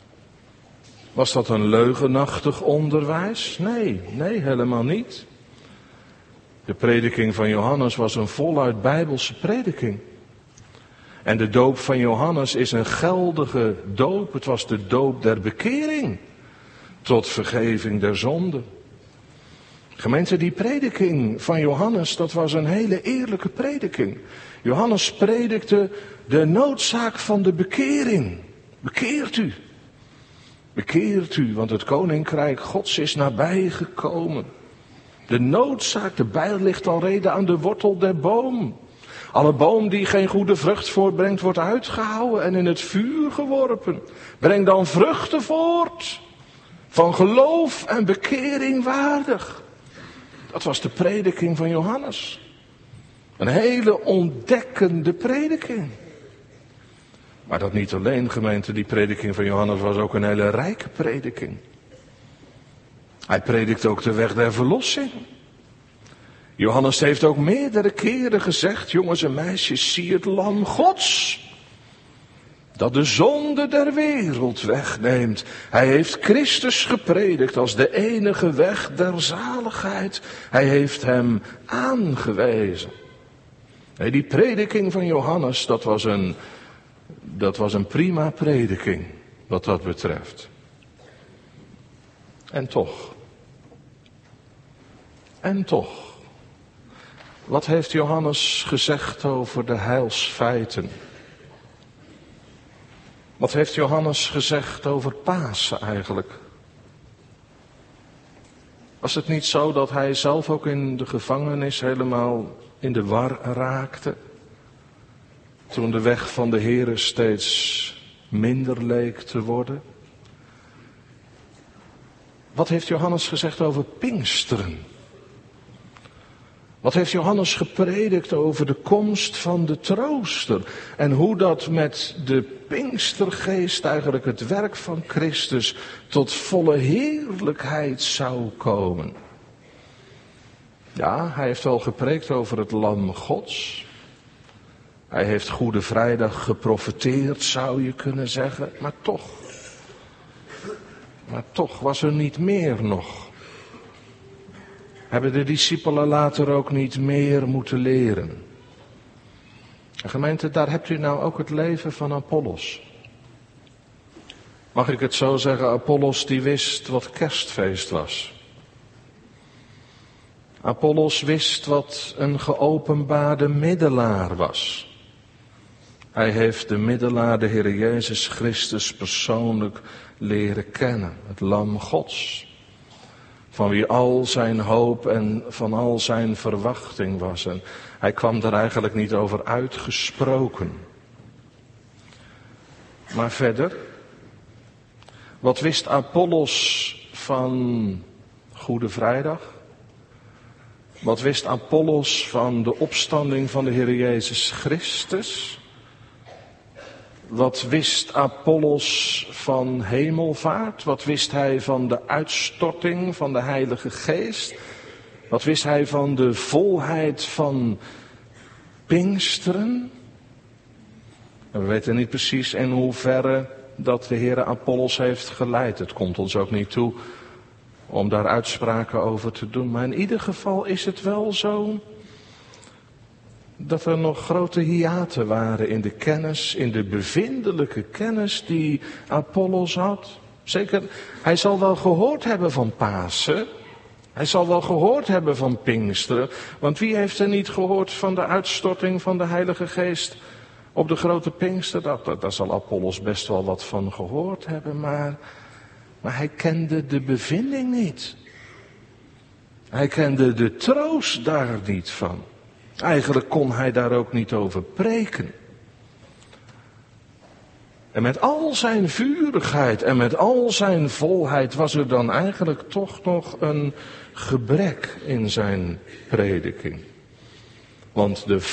Was dat een leugenachtig onderwijs? Nee, helemaal niet. De prediking van Johannes was een voluit Bijbelse prediking. En de doop van Johannes is een geldige doop. Het was de doop der bekering. Tot vergeving der zonde. Gemeente, die prediking van Johannes, dat was een hele eerlijke prediking. Johannes predikte de noodzaak van de bekering. Bekeert u. Bekeert u, want het koninkrijk Gods is nabijgekomen. De noodzaak, de bijl ligt alrede aan de wortel der boom. Alle boom die geen goede vrucht voortbrengt, wordt uitgehouwen en in het vuur geworpen. Breng dan vruchten voort, van geloof en bekering waardig. Dat was de prediking van Johannes. Een hele ontdekkende prediking. Maar dat niet alleen, gemeente, die prediking van Johannes was ook een hele rijke prediking. Hij predikte ook de weg der verlossing. Johannes heeft ook meerdere keren gezegd, jongens en meisjes, zie het lam Gods. Dat de zonde der wereld wegneemt. Hij heeft Christus gepredikt als de enige weg der zaligheid. Hij heeft hem aangewezen. Nee, die prediking van Johannes, dat was een prima prediking, wat dat betreft. En toch, wat heeft Johannes gezegd over de heilsfeiten? Wat heeft Johannes gezegd over Pasen eigenlijk? Was het niet zo dat hij zelf ook in de gevangenis helemaal in de war raakte? Toen de weg van de Heere steeds minder leek te worden. Wat heeft Johannes gezegd over Pinksteren? Wat heeft Johannes gepredikt over de komst van de trooster? En hoe dat met de Pinkstergeest eigenlijk het werk van Christus tot volle heerlijkheid zou komen? Ja, hij heeft wel gepreekt over het lam Gods. Hij heeft Goede Vrijdag geprofeteerd, zou je kunnen zeggen. Maar toch, Maar toch was er niet meer nog. Hebben de discipelen later ook niet meer moeten leren? En gemeente, daar hebt u nou ook het leven van Apollos. Mag ik het zo zeggen, Apollos die wist wat kerstfeest was. Apollos wist wat een geopenbaarde middelaar was. Hij heeft de middelaar, de Heer Jezus Christus, persoonlijk leren kennen. Het lam Gods. Van wie al zijn hoop en van al zijn verwachting was. En hij kwam er eigenlijk niet over uitgesproken. Maar verder, wat wist Apollos van Goede Vrijdag? Wat wist Apollos van de opstanding van de Heer Jezus Christus? Wat wist Apollos van hemelvaart? Wat wist hij van de uitstorting van de Heilige Geest? Wat wist hij van de volheid van Pinksteren? En we weten niet precies in hoeverre dat de Heer Apollos heeft geleid. Het komt ons ook niet toe om daar uitspraken over te doen. Maar in ieder geval is het wel zo dat er nog grote hiaten waren in de kennis, in de bevindelijke kennis die Apollos had. Zeker, hij zal wel gehoord hebben van Pasen. Hij zal wel gehoord hebben van Pinksteren. Want wie heeft er niet gehoord van de uitstorting van de Heilige Geest op de grote Pinkster? Daar zal Apollos best wel wat van gehoord hebben, maar hij kende de bevinding niet. Hij kende de troost daar niet van. Eigenlijk kon hij daar ook niet over preken. En met al zijn vurigheid en met al zijn volheid was er dan eigenlijk toch nog een gebrek in zijn prediking. Want de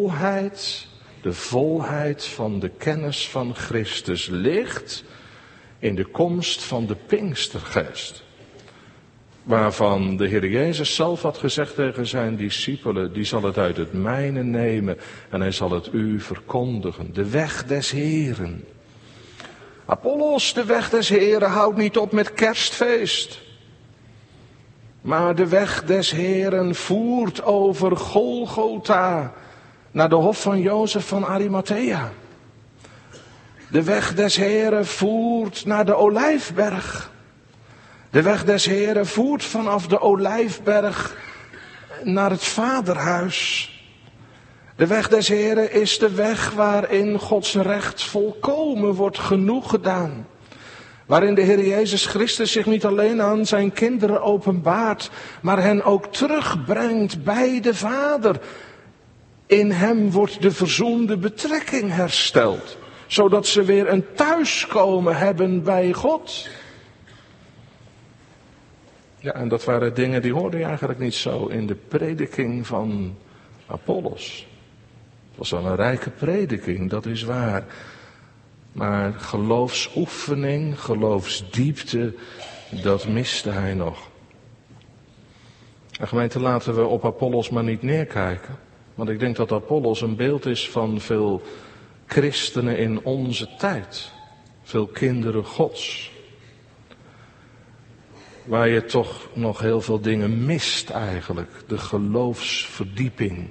volheid van de kennis van Christus ligt in de komst van de Pinkstergeest. Waarvan de Heer Jezus zelf had gezegd tegen zijn discipelen, die zal het uit het mijne nemen en hij zal het u verkondigen. De weg des Heeren. Apollos, de weg des Heeren houdt niet op met kerstfeest. Maar de weg des Heeren voert over Golgotha naar de hof van Jozef van Arimathea. De weg des Heeren voert naar de Olijfberg. De weg des Heeren voert vanaf de Olijfberg naar het Vaderhuis. De weg des Heeren is de weg waarin Gods recht volkomen wordt genoeg gedaan. Waarin de Heer Jezus Christus zich niet alleen aan zijn kinderen openbaart, maar hen ook terugbrengt bij de Vader. In hem wordt de verzoende betrekking hersteld, zodat ze weer een thuiskomen hebben bij God. Ja, en dat waren dingen die hoorde je eigenlijk niet zo in de prediking van Apollos. Het was wel een rijke prediking, dat is waar. Maar geloofsoefening, geloofsdiepte, dat miste hij nog. En gemeente, laten we op Apollos maar niet neerkijken. Want ik denk dat Apollos een beeld is van veel christenen in onze tijd. Veel kinderen Gods. Waar je toch nog heel veel dingen mist eigenlijk. De geloofsverdieping.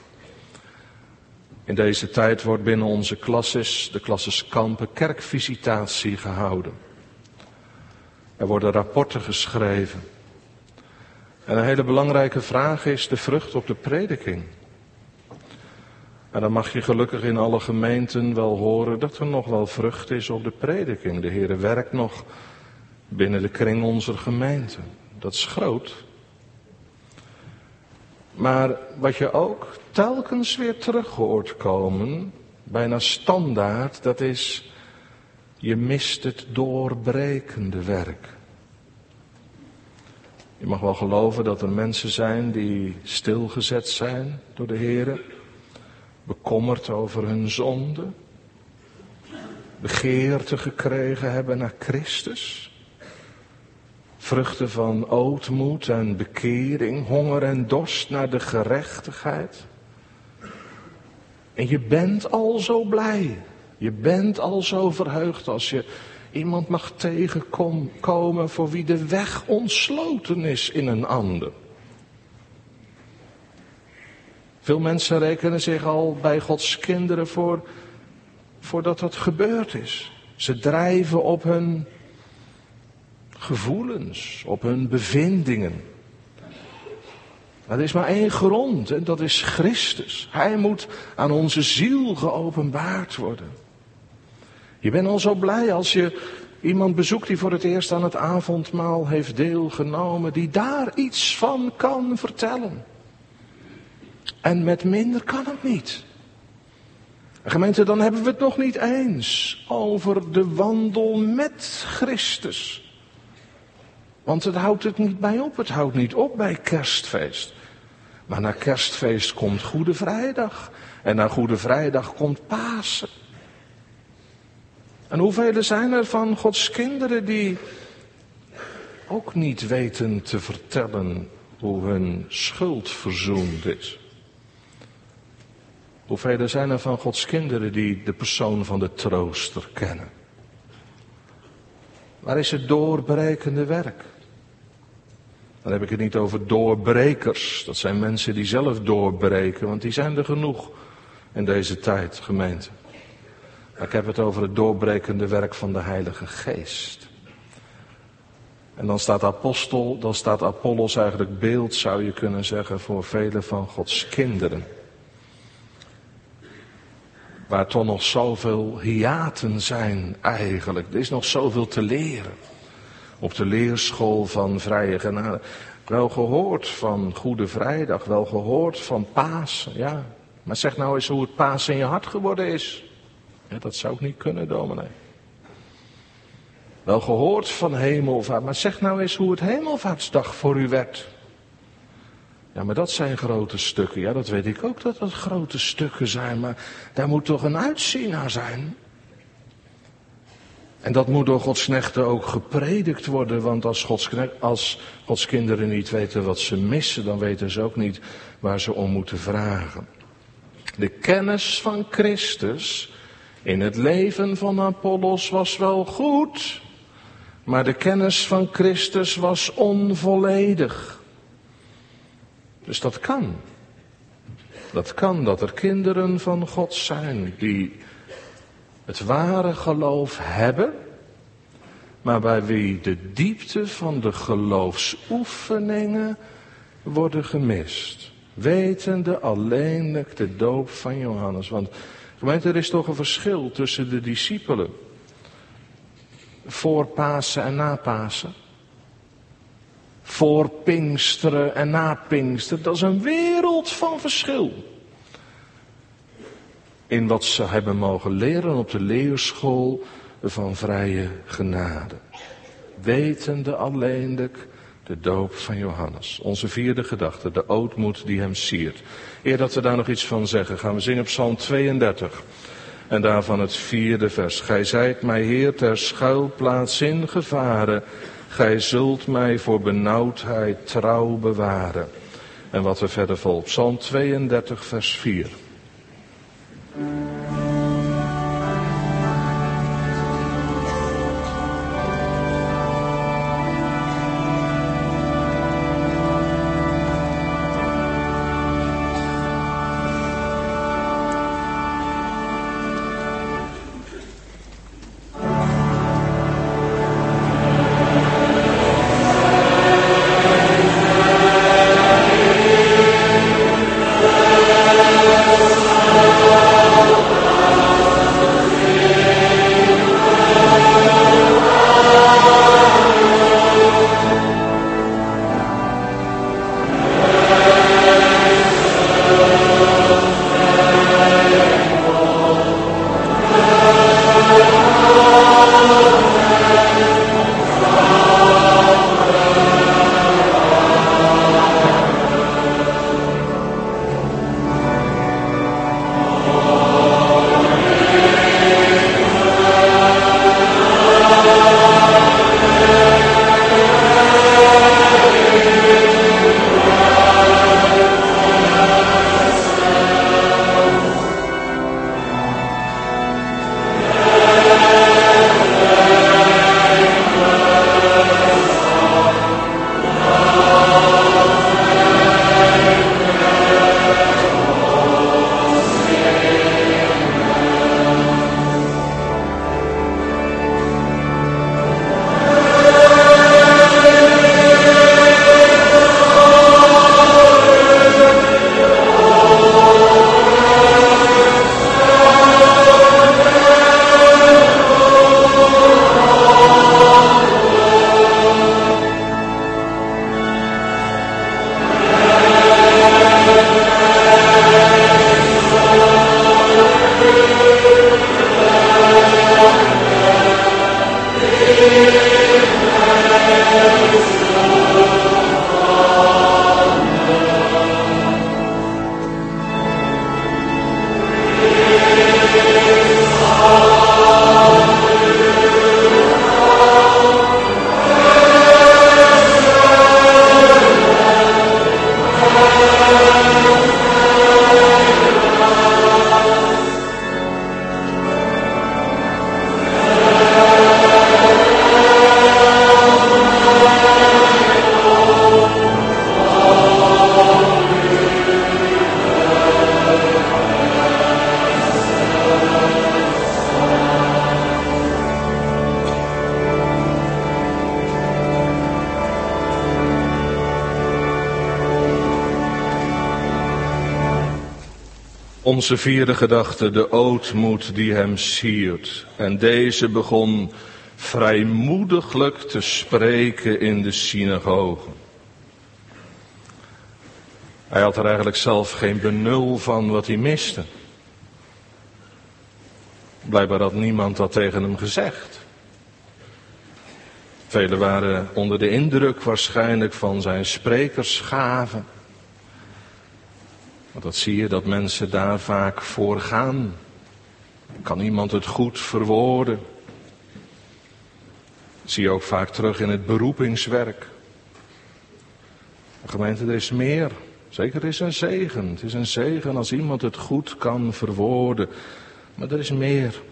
In deze tijd wordt binnen onze klasses, de klasseskampen, kerkvisitatie gehouden. Er worden rapporten geschreven. En een hele belangrijke vraag is de vrucht op de prediking. En dan mag je gelukkig in alle gemeenten wel horen dat er nog wel vrucht is op de prediking. De Heere werkt nog binnen de kring onze gemeente. Dat is groot. Maar wat je ook telkens weer terug hoort komen, bijna standaard, dat is, je mist het doorbrekende werk. Je mag wel geloven dat er mensen zijn die stilgezet zijn door de Heere, bekommerd over hun zonde, begeerte gekregen hebben naar Christus. Vruchten van ootmoed en bekering, honger en dorst naar de gerechtigheid. En je bent al zo blij, je bent al zo verheugd als je iemand mag tegenkomen voor wie de weg ontsloten is in een ander. Veel mensen rekenen zich al bij Gods kinderen voordat dat gebeurd is. Ze drijven op hun gevoelens, op hun bevindingen. Maar er is maar één grond en dat is Christus. Hij moet aan onze ziel geopenbaard worden. Je bent al zo blij als je iemand bezoekt die voor het eerst aan het avondmaal heeft deelgenomen, die daar iets van kan vertellen. En met minder kan het niet. Gemeente, dan hebben we het nog niet eens over de wandel met Christus. Want het houdt het niet bij op. Het houdt niet op bij kerstfeest. Maar na kerstfeest komt Goede Vrijdag. En na Goede Vrijdag komt Pasen. En hoeveel zijn er van Gods kinderen die ook niet weten te vertellen hoe hun schuld verzoend is? Hoeveel zijn er van Gods kinderen die de persoon van de trooster kennen? Waar is het doorbrekende werk? Dan heb ik het niet over doorbrekers. Dat zijn mensen die zelf doorbreken, want die zijn er genoeg in deze tijd, gemeente. Maar ik heb het over het doorbrekende werk van de Heilige Geest. En dan staat Apollos eigenlijk beeld, zou je kunnen zeggen, voor vele van Gods kinderen. Waar toch nog zoveel hiaten zijn eigenlijk. Er is nog zoveel te leren. Op de leerschool van vrije genade. Wel gehoord van Goede Vrijdag, wel gehoord van Pasen, ja. Maar zeg nou eens hoe het Pasen in je hart geworden is. Ja, dat zou ik niet kunnen, dominee. Wel gehoord van hemelvaart, maar zeg nou eens hoe het hemelvaartsdag voor u werd. Ja, maar dat zijn grote stukken. Ja, dat weet ik ook dat dat grote stukken zijn, maar daar moet toch een uitzien naar zijn. En dat moet door Gods knechten ook gepredikt worden, want als Gods kinderen niet weten wat ze missen, dan weten ze ook niet waar ze om moeten vragen. De kennis van Christus in het leven van Apollos was wel goed, maar de kennis van Christus was onvolledig. Dus dat kan. Dat kan dat er kinderen van God zijn die het ware geloof hebben, maar bij wie de diepte van de geloofsoefeningen worden gemist. Wetende alleenlijk de doop van Johannes. Want gemeente, er is toch een verschil tussen de discipelen voor Pasen en na Pasen. Voor Pinksteren en na Pinksteren. Dat is een wereld van verschil. In wat ze hebben mogen leren op de leerschool van vrije genade. Wetende alleenlijk de doop van Johannes. Onze vierde gedachte, de ootmoed die hem siert. Eer dat we daar nog iets van zeggen, gaan we zingen Psalm 32. En daarvan het 4e vers. Gij zijt mij Heer ter schuilplaats in gevaren. Gij zult mij voor benauwdheid trouw bewaren. En wat er verder volgt. Psalm 32 vers 4. Onze vierde gedachte, de ootmoed die hem siert. En deze begon vrijmoediglijk te spreken in de synagoge. Hij had er eigenlijk zelf geen benul van wat hij miste. Blijkbaar had niemand dat tegen hem gezegd. Velen waren onder de indruk waarschijnlijk van zijn sprekersgave. Want dat zie je, dat mensen daar vaak voor gaan. Kan iemand het goed verwoorden? Dat zie je ook vaak terug in het beroepingswerk. De gemeente, er is meer. Zeker, er is een zegen. Het is een zegen als iemand het goed kan verwoorden. Maar er is meer.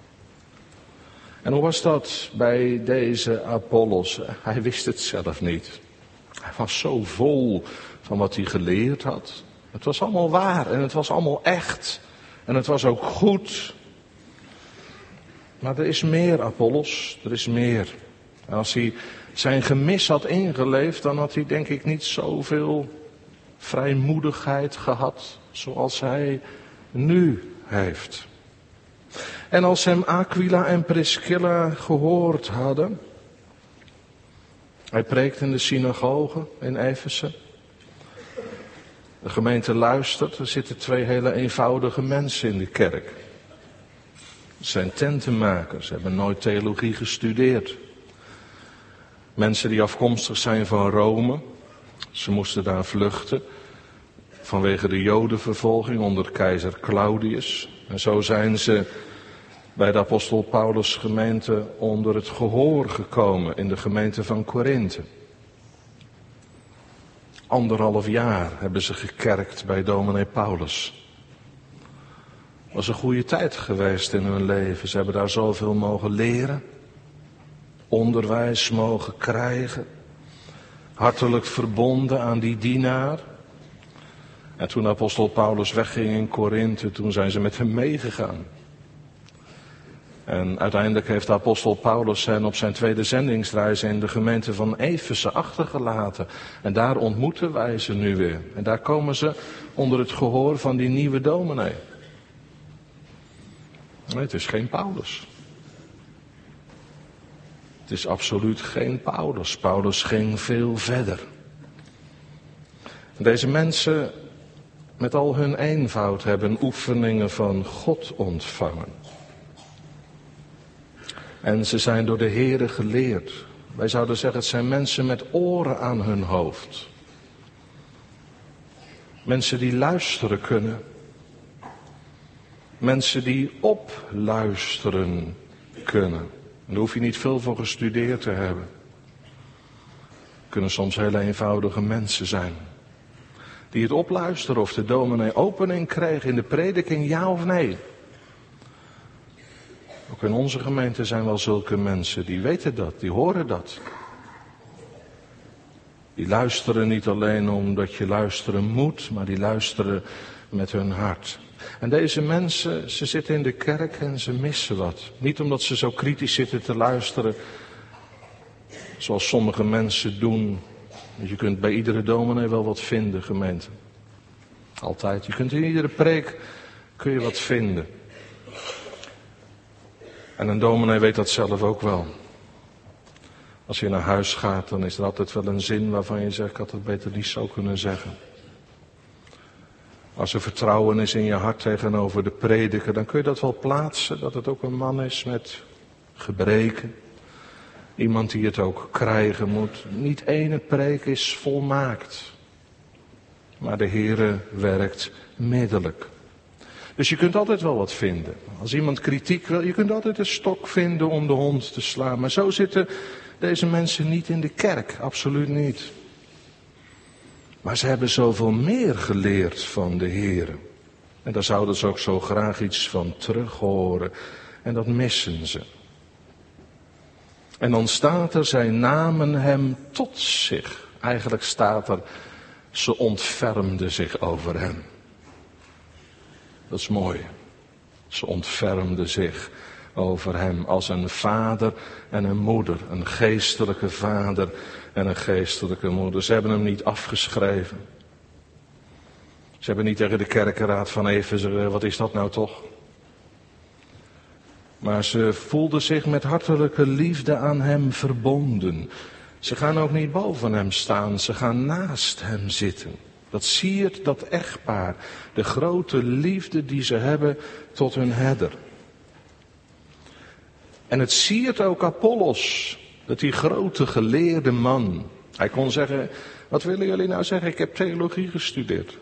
En hoe was dat bij deze Apollos? Hij wist het zelf niet. Hij was zo vol van wat hij geleerd had. Het was allemaal waar en het was allemaal echt. En het was ook goed. Maar er is meer, Apollos. Er is meer. En als hij zijn gemis had ingeleefd, dan had hij denk ik niet zoveel vrijmoedigheid gehad zoals hij nu heeft. En als hem Aquila en Priscilla gehoord hadden. Hij preekt in de synagoge in Efeze. De gemeente luistert, er zitten twee hele eenvoudige mensen in de kerk. Het zijn tentenmakers, ze hebben nooit theologie gestudeerd. Mensen die afkomstig zijn van Rome. Ze moesten daar vluchten vanwege de Jodenvervolging onder keizer Claudius. En zo zijn ze bij de apostel Paulus' gemeente onder het gehoor gekomen in de gemeente van Korinthe. 1,5 jaar hebben ze gekerkt bij dominee Paulus. Het was een goede tijd geweest in hun leven. Ze hebben daar zoveel mogen leren. Onderwijs mogen krijgen. Hartelijk verbonden aan die dienaar. En toen apostel Paulus wegging in Korinthe, toen zijn ze met hem meegegaan. En uiteindelijk heeft de apostel Paulus hen op zijn tweede zendingsreis in de gemeente van Efeze achtergelaten. En daar ontmoeten wij ze nu weer. En daar komen ze onder het gehoor van die nieuwe dominee. Nee, het is geen Paulus. Het is absoluut geen Paulus. Paulus ging veel verder. Deze mensen met al hun eenvoud hebben oefeningen van God ontvangen. En ze zijn door de Heere geleerd. Wij zouden zeggen, het zijn mensen met oren aan hun hoofd. Mensen die luisteren kunnen. Mensen die opluisteren kunnen. En daar hoef je niet veel voor gestudeerd te hebben. Het kunnen soms hele eenvoudige mensen zijn. Die het opluisteren of de dominee opening kreeg in de prediking, ja of nee. Ook in onze gemeente zijn wel zulke mensen, die weten dat, die horen dat. Die luisteren niet alleen omdat je luisteren moet, maar die luisteren met hun hart. En deze mensen, ze zitten in de kerk en ze missen wat. Niet omdat ze zo kritisch zitten te luisteren, zoals sommige mensen doen. Want je kunt bij iedere dominee wel wat vinden, gemeente. Altijd. Je kunt in iedere preek kun je wat vinden. En een dominee weet dat zelf ook wel. Als je naar huis gaat, dan is er altijd wel een zin waarvan je zegt, ik had het beter niet zo kunnen zeggen. Als er vertrouwen is in je hart tegenover de prediker, dan kun je dat wel plaatsen, dat het ook een man is met gebreken. Iemand die het ook krijgen moet. Niet ene preek is volmaakt. Maar de Heere werkt middelijk. Dus je kunt altijd wel wat vinden. Als iemand kritiek wil, je kunt altijd een stok vinden om de hond te slaan. Maar zo zitten deze mensen niet in de kerk, absoluut niet. Maar ze hebben zoveel meer geleerd van de Heere. En daar zouden ze ook zo graag iets van terug horen. En dat missen ze. En dan staat er, zij namen hem tot zich. Eigenlijk staat er, ze ontfermden zich over hem. Dat is mooi. Ze ontfermden zich over hem als een vader en een moeder. Een geestelijke vader en een geestelijke moeder. Ze hebben hem niet afgeschreven. Ze hebben niet tegen de kerkenraad van Efeze, wat is dat nou toch? Maar ze voelden zich met hartelijke liefde aan hem verbonden. Ze gaan ook niet boven hem staan, ze gaan naast hem zitten. Dat siert dat echtpaar, de grote liefde die ze hebben tot hun herder. En het siert ook Apollos, dat die grote geleerde man. Hij kon zeggen, wat willen jullie nou zeggen? Ik heb theologie gestudeerd.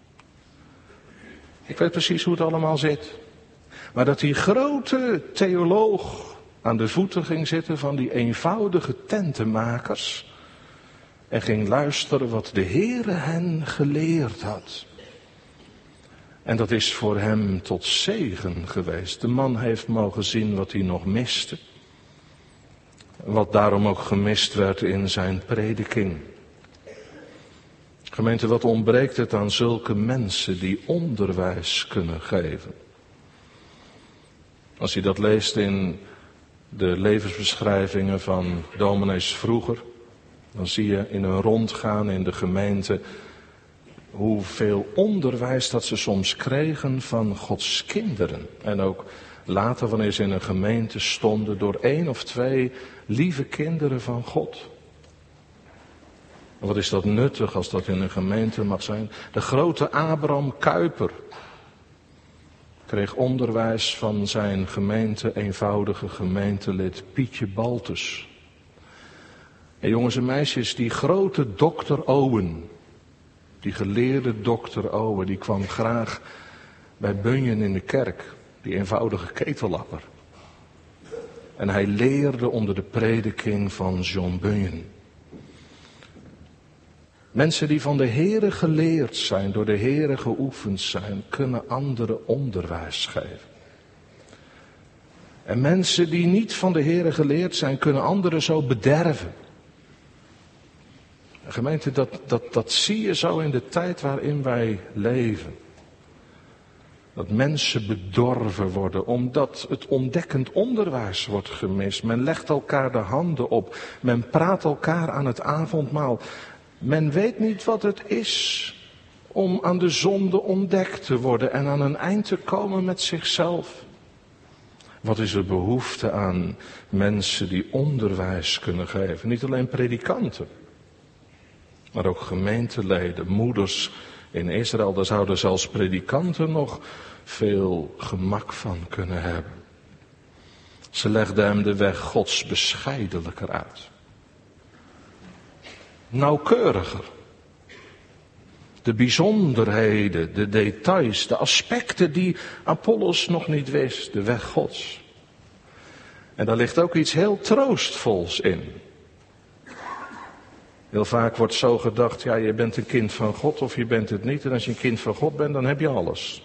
Ik weet precies hoe het allemaal zit. Maar dat die grote theoloog aan de voeten ging zitten van die eenvoudige tentenmakers. En ging luisteren wat de Heere hen geleerd had. En dat is voor hem tot zegen geweest. De man heeft mogen zien wat hij nog miste. Wat daarom ook gemist werd in zijn prediking. Gemeente, wat ontbreekt het aan zulke mensen die onderwijs kunnen geven? Als je dat leest in de levensbeschrijvingen van dominees vroeger, dan zie je in een rondgaan in de gemeente hoeveel onderwijs dat ze soms kregen van Gods kinderen. En ook later wanneer ze in een gemeente stonden door 1 of 2 lieve kinderen van God. En wat is dat nuttig als dat in een gemeente mag zijn? De grote Abraham Kuyper kreeg onderwijs van zijn gemeente, eenvoudige gemeentelid Pietje Baltus. En jongens en meisjes, die grote dokter Owen, die geleerde dokter Owen, die kwam graag bij Bunyan in de kerk, die eenvoudige ketellapper. En hij leerde onder de prediking van John Bunyan. Mensen die van de Heere geleerd zijn, door de Heere geoefend zijn, kunnen anderen onderwijs geven. En mensen die niet van de Heere geleerd zijn, kunnen anderen zo bederven. Gemeente, dat zie je zo in de tijd waarin wij leven. Dat mensen bedorven worden, omdat het ontdekkend onderwijs wordt gemist. Men legt elkaar de handen op, men praat elkaar aan het avondmaal. Men weet niet wat het is om aan de zonde ontdekt te worden en aan een eind te komen met zichzelf. Wat is er behoefte aan mensen die onderwijs kunnen geven? Niet alleen predikanten, maar ook gemeenteleden, moeders in Israël. Daar zouden zelfs predikanten nog veel gemak van kunnen hebben. Ze legden hem de weg Gods bescheidenlijker uit. Nauwkeuriger. De bijzonderheden, de details, de aspecten die Apollos nog niet wist, de weg Gods. En daar ligt ook iets heel troostvols in. Heel vaak wordt zo gedacht, ja, je bent een kind van God of je bent het niet. En als je een kind van God bent, dan heb je alles.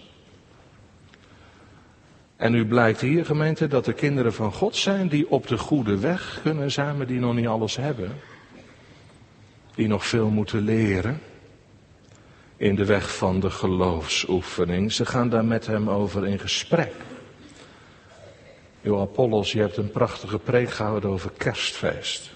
En nu blijkt hier, gemeente, dat er kinderen van God zijn die op de goede weg kunnen zijn, maar die nog niet alles hebben. Die nog veel moeten leren in de weg van de geloofsoefening. Ze gaan daar met hem over in gesprek. Jo, Apollos, je hebt een prachtige preek gehouden over kerstfeest.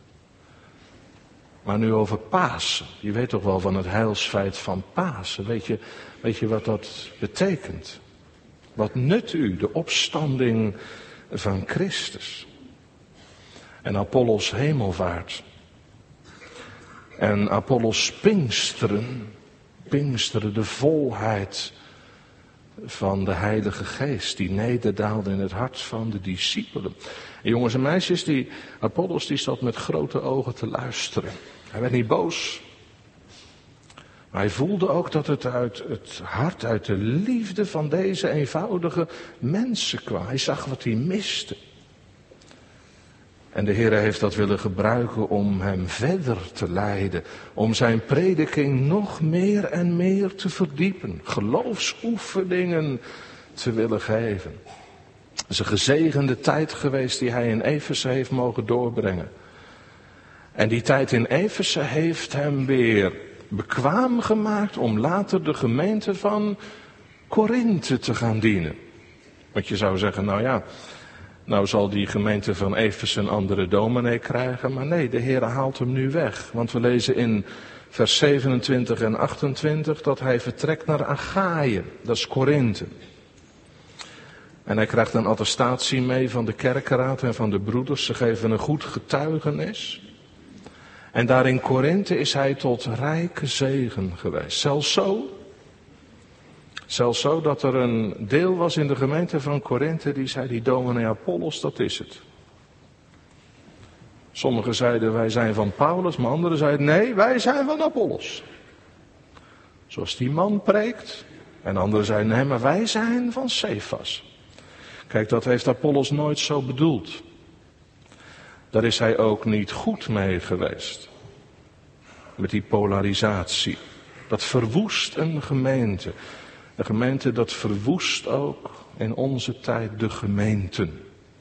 Maar nu over Pasen. Je weet toch wel van het heilsfeit van Pasen. Weet je wat dat betekent? Wat nut u, de opstanding van Christus. En Apollos hemelvaart. En Apollos Pinksteren, de volheid van de Heilige Geest die nederdaalde in het hart van de discipelen. En jongens en meisjes, Apollos die zat met grote ogen te luisteren. Hij werd niet boos. Maar hij voelde ook dat het uit het hart, uit de liefde van deze eenvoudige mensen kwam. Hij zag wat hij miste. En de Heer heeft dat willen gebruiken om hem verder te leiden. Om zijn prediking nog meer en meer te verdiepen. Geloofsoefeningen te willen geven. Het is een gezegende tijd geweest die hij in Efeze heeft mogen doorbrengen. En die tijd in Efeze heeft hem weer bekwaam gemaakt om later de gemeente van Korinthe te gaan dienen. Want je zou zeggen, nou zal die gemeente van Efeze een andere dominee krijgen. Maar nee, de Heer haalt hem nu weg. Want we lezen in vers 27 en 28 dat hij vertrekt naar Achaïe. Dat is Korinthe. En hij krijgt een attestatie mee van de kerkenraad en van de broeders. Ze geven een goed getuigenis. En daar in Korinthe is hij tot rijke zegen geweest. Zelfs zo dat er een deel was in de gemeente van Korinthe die zei, die dominee Apollos, dat is het. Sommigen zeiden, wij zijn van Paulus, maar anderen zeiden, nee, wij zijn van Apollos. Zoals die man preekt. En anderen zeiden, nee, maar wij zijn van Cephas. Kijk, dat heeft Apollos nooit zo bedoeld. Daar is hij ook niet goed mee geweest. Met die polarisatie. Dat verwoest een gemeente. Een gemeente dat verwoest ook in onze tijd de gemeenten.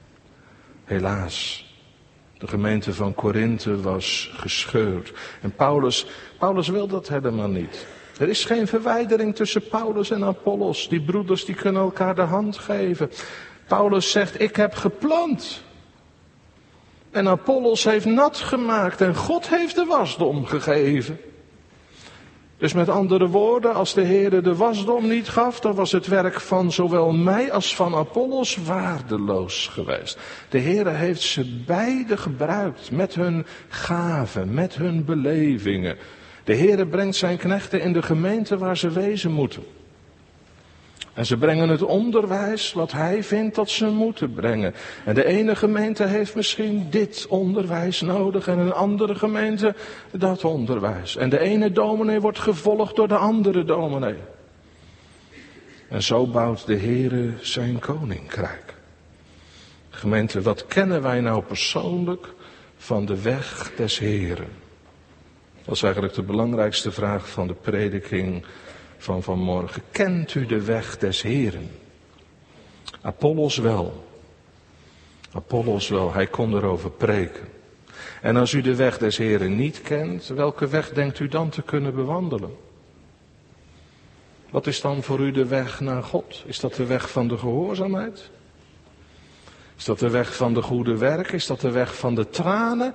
Helaas. De gemeente van Korinthe was gescheurd. En Paulus wil dat helemaal niet. Er is geen verwijdering tussen Paulus en Apollos. Die broeders die kunnen elkaar de hand geven. Paulus zegt, ik heb geplant. En Apollos heeft nat gemaakt en God heeft de wasdom gegeven. Dus met andere woorden, als de Heer de wasdom niet gaf, dan was het werk van zowel mij als van Apollos waardeloos geweest. De Heer heeft ze beide gebruikt met hun gaven, met hun belevingen. De Heer brengt zijn knechten in de gemeente waar ze wezen moeten. En ze brengen het onderwijs wat hij vindt dat ze moeten brengen. En de ene gemeente heeft misschien dit onderwijs nodig en een andere gemeente dat onderwijs. En de ene dominee wordt gevolgd door de andere dominee. En zo bouwt de Heere zijn koninkrijk. Gemeente, wat kennen wij nou persoonlijk van de weg des Heeren? Dat is eigenlijk de belangrijkste vraag van de prediking van vanmorgen. Kent u de weg des Heeren? Apollos wel. Apollos wel, hij kon erover preken. En als u de weg des Heeren niet kent, welke weg denkt u dan te kunnen bewandelen? Wat is dan voor u de weg naar God? Is dat de weg van de gehoorzaamheid? Is dat de weg van de goede werk? Is dat de weg van de tranen?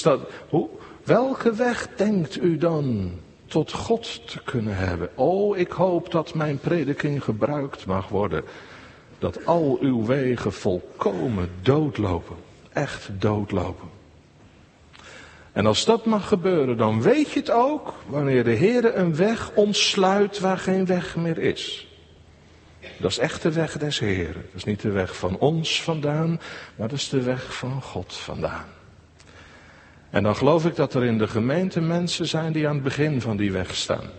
Welke weg denkt u dan tot God te kunnen hebben? Oh, ik hoop dat mijn prediking gebruikt mag worden. Dat al uw wegen volkomen doodlopen. Echt doodlopen. En als dat mag gebeuren, dan weet je het ook wanneer de Heer een weg ontsluit waar geen weg meer is. Dat is echt de weg des Heeren. Dat is niet de weg van ons vandaan, maar dat is de weg van God vandaan. En dan geloof ik dat er in de gemeente mensen zijn die aan het begin van die weg staan.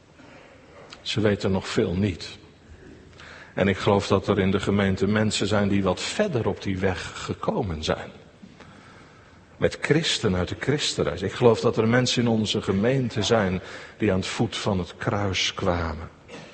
Ze weten nog veel niet. En ik geloof dat er in de gemeente mensen zijn die wat verder op die weg gekomen zijn. Met christen uit de christenreis. Ik geloof dat er mensen in onze gemeente zijn die aan het voet van het kruis kwamen.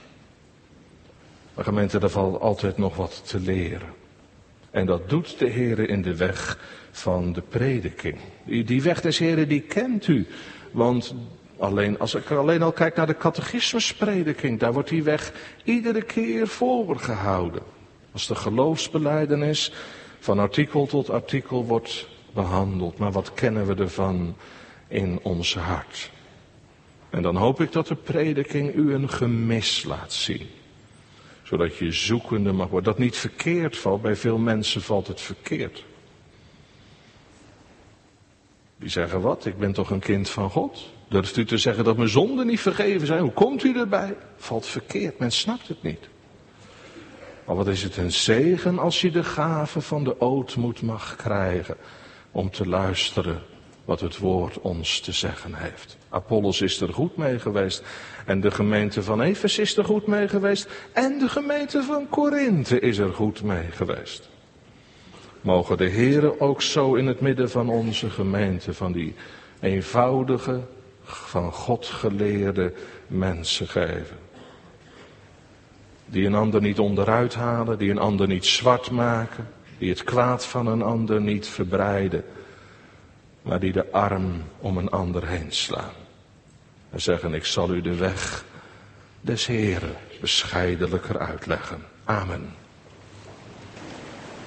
Maar gemeente, daar valt altijd nog wat te leren. En dat doet de Heer in de weg van de prediking. Die weg des Heren, die kent u. Want als ik alleen al kijk naar de catechismusprediking, daar wordt die weg iedere keer voorgehouden. Als de geloofsbelijdenis van artikel tot artikel wordt behandeld. Maar wat kennen we ervan in ons hart? En dan hoop ik dat de prediking u een gemis laat zien. Zodat je zoekende mag worden. Dat niet verkeerd valt. Bij veel mensen valt het verkeerd. Die zeggen, wat? Ik ben toch een kind van God? Durft u te zeggen dat mijn zonden niet vergeven zijn? Hoe komt u erbij? Valt verkeerd. Men snapt het niet. Maar wat is het een zegen als je de gave van de ootmoed mag krijgen om te luisteren wat het woord ons te zeggen heeft. Apollos is er goed mee geweest en de gemeente van Efeze is er goed mee geweest en de gemeente van Korinthe is er goed mee geweest. Mogen de Heere ook zo in het midden van onze gemeente van die eenvoudige, van God geleerde mensen geven. Die een ander niet onderuit halen, die een ander niet zwart maken, die het kwaad van een ander niet verbreiden, maar die de arm om een ander heen slaan. En zeggen, ik zal u de weg des Heeren bescheidenlijker uitleggen. Amen.